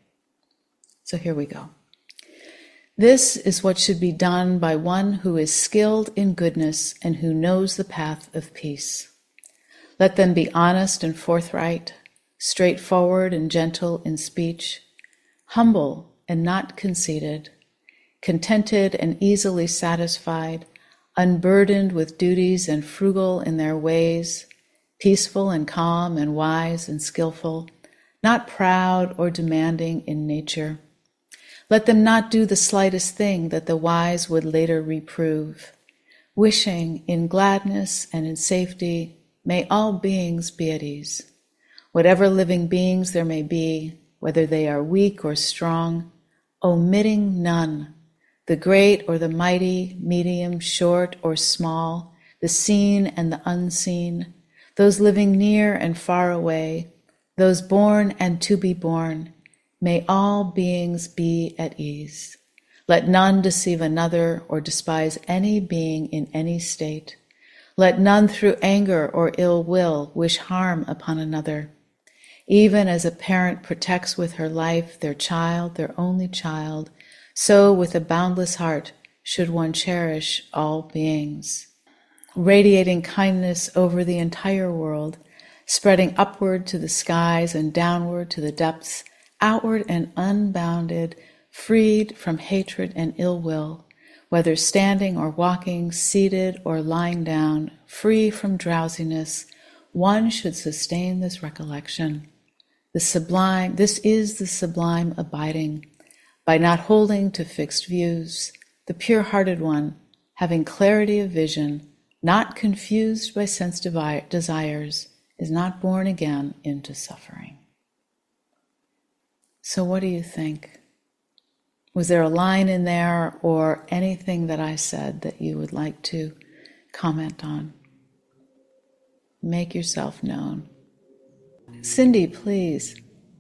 So here we go. This is what should be done by one who is skilled in goodness and who knows the path of peace. Let them be honest and forthright, straightforward and gentle in speech, humble and not conceited, contented and easily satisfied, unburdened with duties and frugal in their ways, peaceful and calm and wise and skillful, not proud or demanding in nature. Let them not do the slightest thing that the wise would later reprove. Wishing in gladness and in safety, may all beings be at ease. Whatever living beings there may be, whether they are weak or strong, omitting none, the great or the mighty, medium, short or small, the seen and the unseen, those living near and far away, those born and to be born, may all beings be at ease. Let none deceive another or despise any being in any state. Let none through anger or ill will wish harm upon another. Even as a parent protects with her life their child, their only child, so with a boundless heart should one cherish all beings. Radiating kindness over the entire world, spreading upward to the skies and downward to the depths, outward and unbounded, freed from hatred and ill will, whether standing or walking, seated or lying down, free from drowsiness, one should sustain this recollection. The sublime, this is the sublime abiding, by not holding to fixed views, the pure-hearted one, having clarity of vision, not confused by sense desires, is not born again into suffering. So what do you think? Was there a line in there or anything that I said that you would like to comment on? Make yourself known. Cindy, please.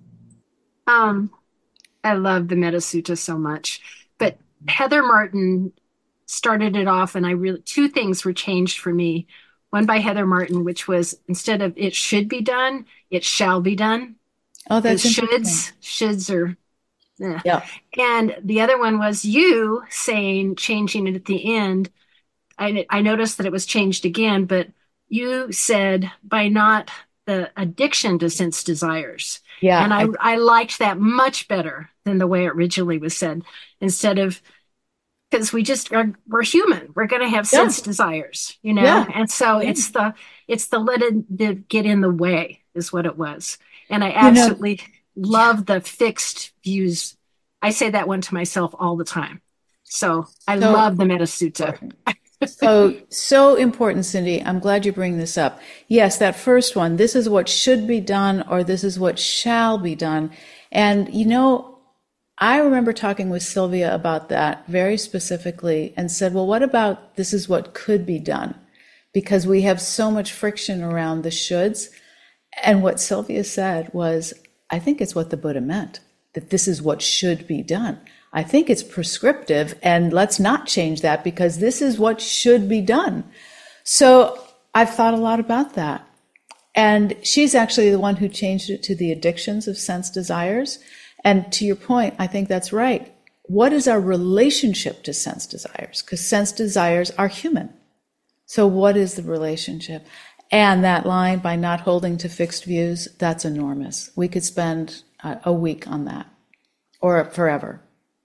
Um, I love the Metta Sutta so much, but Heather Martin started it off, and I really two things were changed for me. One by Heather Martin, which was instead of "it should be done," it shall be done. Oh, that's shoulds. Shoulds are, eh. Yeah. And the other one was you saying, changing it at the end. I, I noticed that it was changed again, but you said by not the addiction to sense desires. Yeah. And I, I, I liked that much better than the way it originally was said. Instead of, because we just are, we're human. We're going to have sense yeah. desires, you know? Yeah. And so yeah. it's the, it's the let it the, get in the way is what it was. And I absolutely you know, love yeah. the fixed views. I say that one to myself all the time. So I so, love the Metta Sutta. so, so important, Cindy. I'm glad you bring this up. Yes, that first one, this is what should be done, or this is what shall be done. And, you know, I remember talking with Sylvia about that very specifically and said, well, what about this is what could be done? Because we have so much friction around the shoulds. And what Sylvia said was, I think it's what the Buddha meant, that this is what should be done. I think it's prescriptive, and let's not change that because this is what should be done. So I've thought a lot about that. And she's actually the one who changed it to the addictions of sense desires. And to your point, I think that's right. What is our relationship to sense desires? Because sense desires are human. So what is the relationship? And that line, by not holding to fixed views, that's enormous. We could spend a, a week on that, or forever.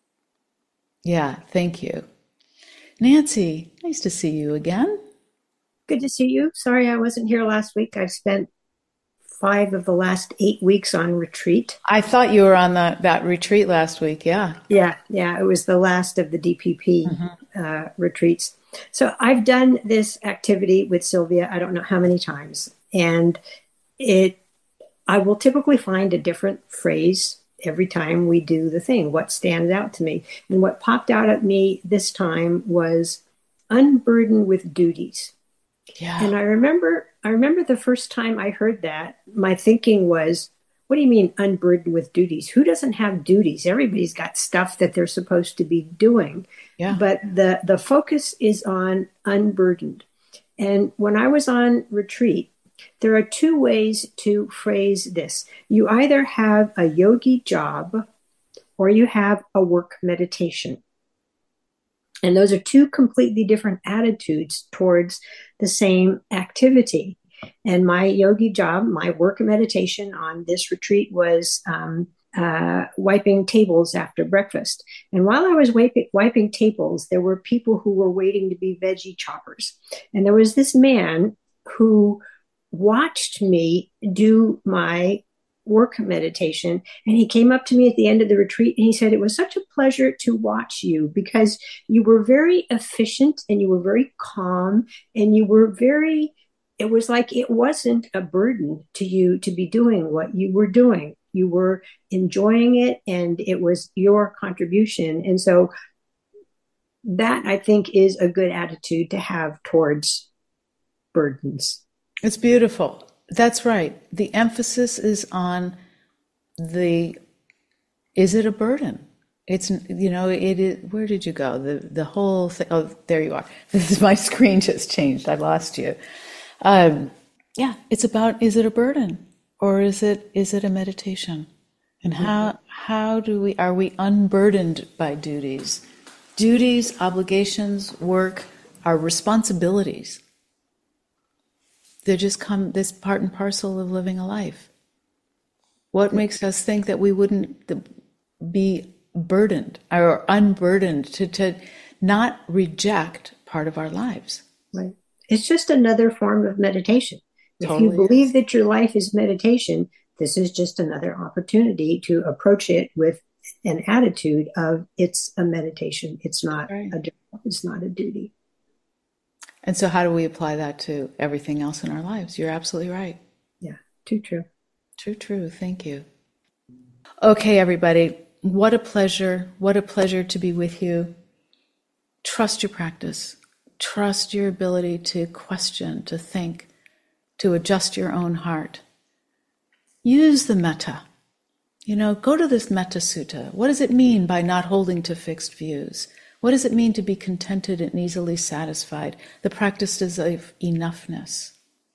Yeah, thank you. Nancy, nice to see you again. Good to see you. Sorry I wasn't here last week. I've spent five of the last eight weeks on retreat. I thought you were on the, that retreat last week, yeah. Yeah, yeah, it was the last of the D P P mm-hmm. uh, retreats. So I've done this activity with Sylvia, I don't know how many times, and it, I will typically find a different phrase every time we do the thing, what stands out to me. And what popped out at me this time was unburdened with duties. Yeah. And I remember, I remember the first time I heard that, my thinking was, what do you mean unburdened with duties? Who doesn't have duties? Everybody's got stuff that they're supposed to be doing. Yeah. But the, the focus is on unburdened. And when I was on retreat, there are two ways to phrase this. You either have a yogi job or you have a work meditation. And those are two completely different attitudes towards the same activity. And my yogi job, my work meditation on this retreat was um, uh, wiping tables after breakfast. And while I was wiping, wiping tables, there were people who were waiting to be veggie choppers. And there was this man who watched me do my work meditation. And he came up to me at the end of the retreat and he said, it was such a pleasure to watch you because you were very efficient and you were very calm and you were very, it was like it wasn't a burden to you to be doing what you were doing. You were enjoying it and it was your contribution. And so that I think is a good attitude to have towards burdens. It's beautiful. That's right. The emphasis is on the, is it a burden? It's, you know, it is, where did you go? The the whole thing, oh, there you are. This is, my screen just changed. I lost you. Um, yeah, it's about, is it a burden or is it, is it a meditation? And how, how do we, are we unburdened by duties? Duties, obligations, work are responsibilities. They just come, this part and parcel of living a life. What makes us think that we wouldn't be burdened or unburdened to, to not reject part of our lives? Right. It's just another form of meditation. If Totally you believe is. that your life is meditation, this is just another opportunity to approach it with an attitude of it's a meditation. It's not Right. a job. It's not a duty. And so how do we apply that to everything else in our lives? You're absolutely right. Yeah, too true. True, true. Thank you. Okay, everybody. What a pleasure. What a pleasure to be with you. Trust your practice. Trust your ability to question, to think, to adjust your own heart. Use the metta. You know, go to this Metta Sutta. What does it mean by not holding to fixed views? What does it mean to be contented and easily satisfied? The practice is of enoughness.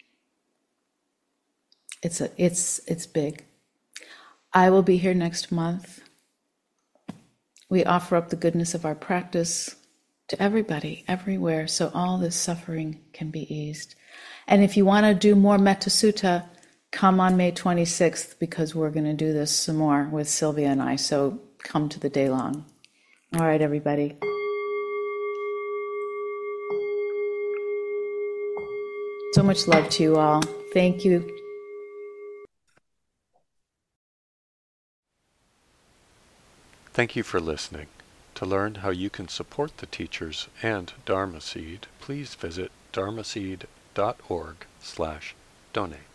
It's a, it's, it's big. I will be here next month. We offer up the goodness of our practice to everybody, everywhere, so all this suffering can be eased. And if you want to do more Metta Sutta, come on May twenty-sixth, because we're going to do this some more with Sylvia and I, so come to the day long. All right, everybody. So much love to you all. Thank you. Thank you for listening. To learn how you can support the teachers and Dharma Seed, please visit dharmaseed dot org slash donate.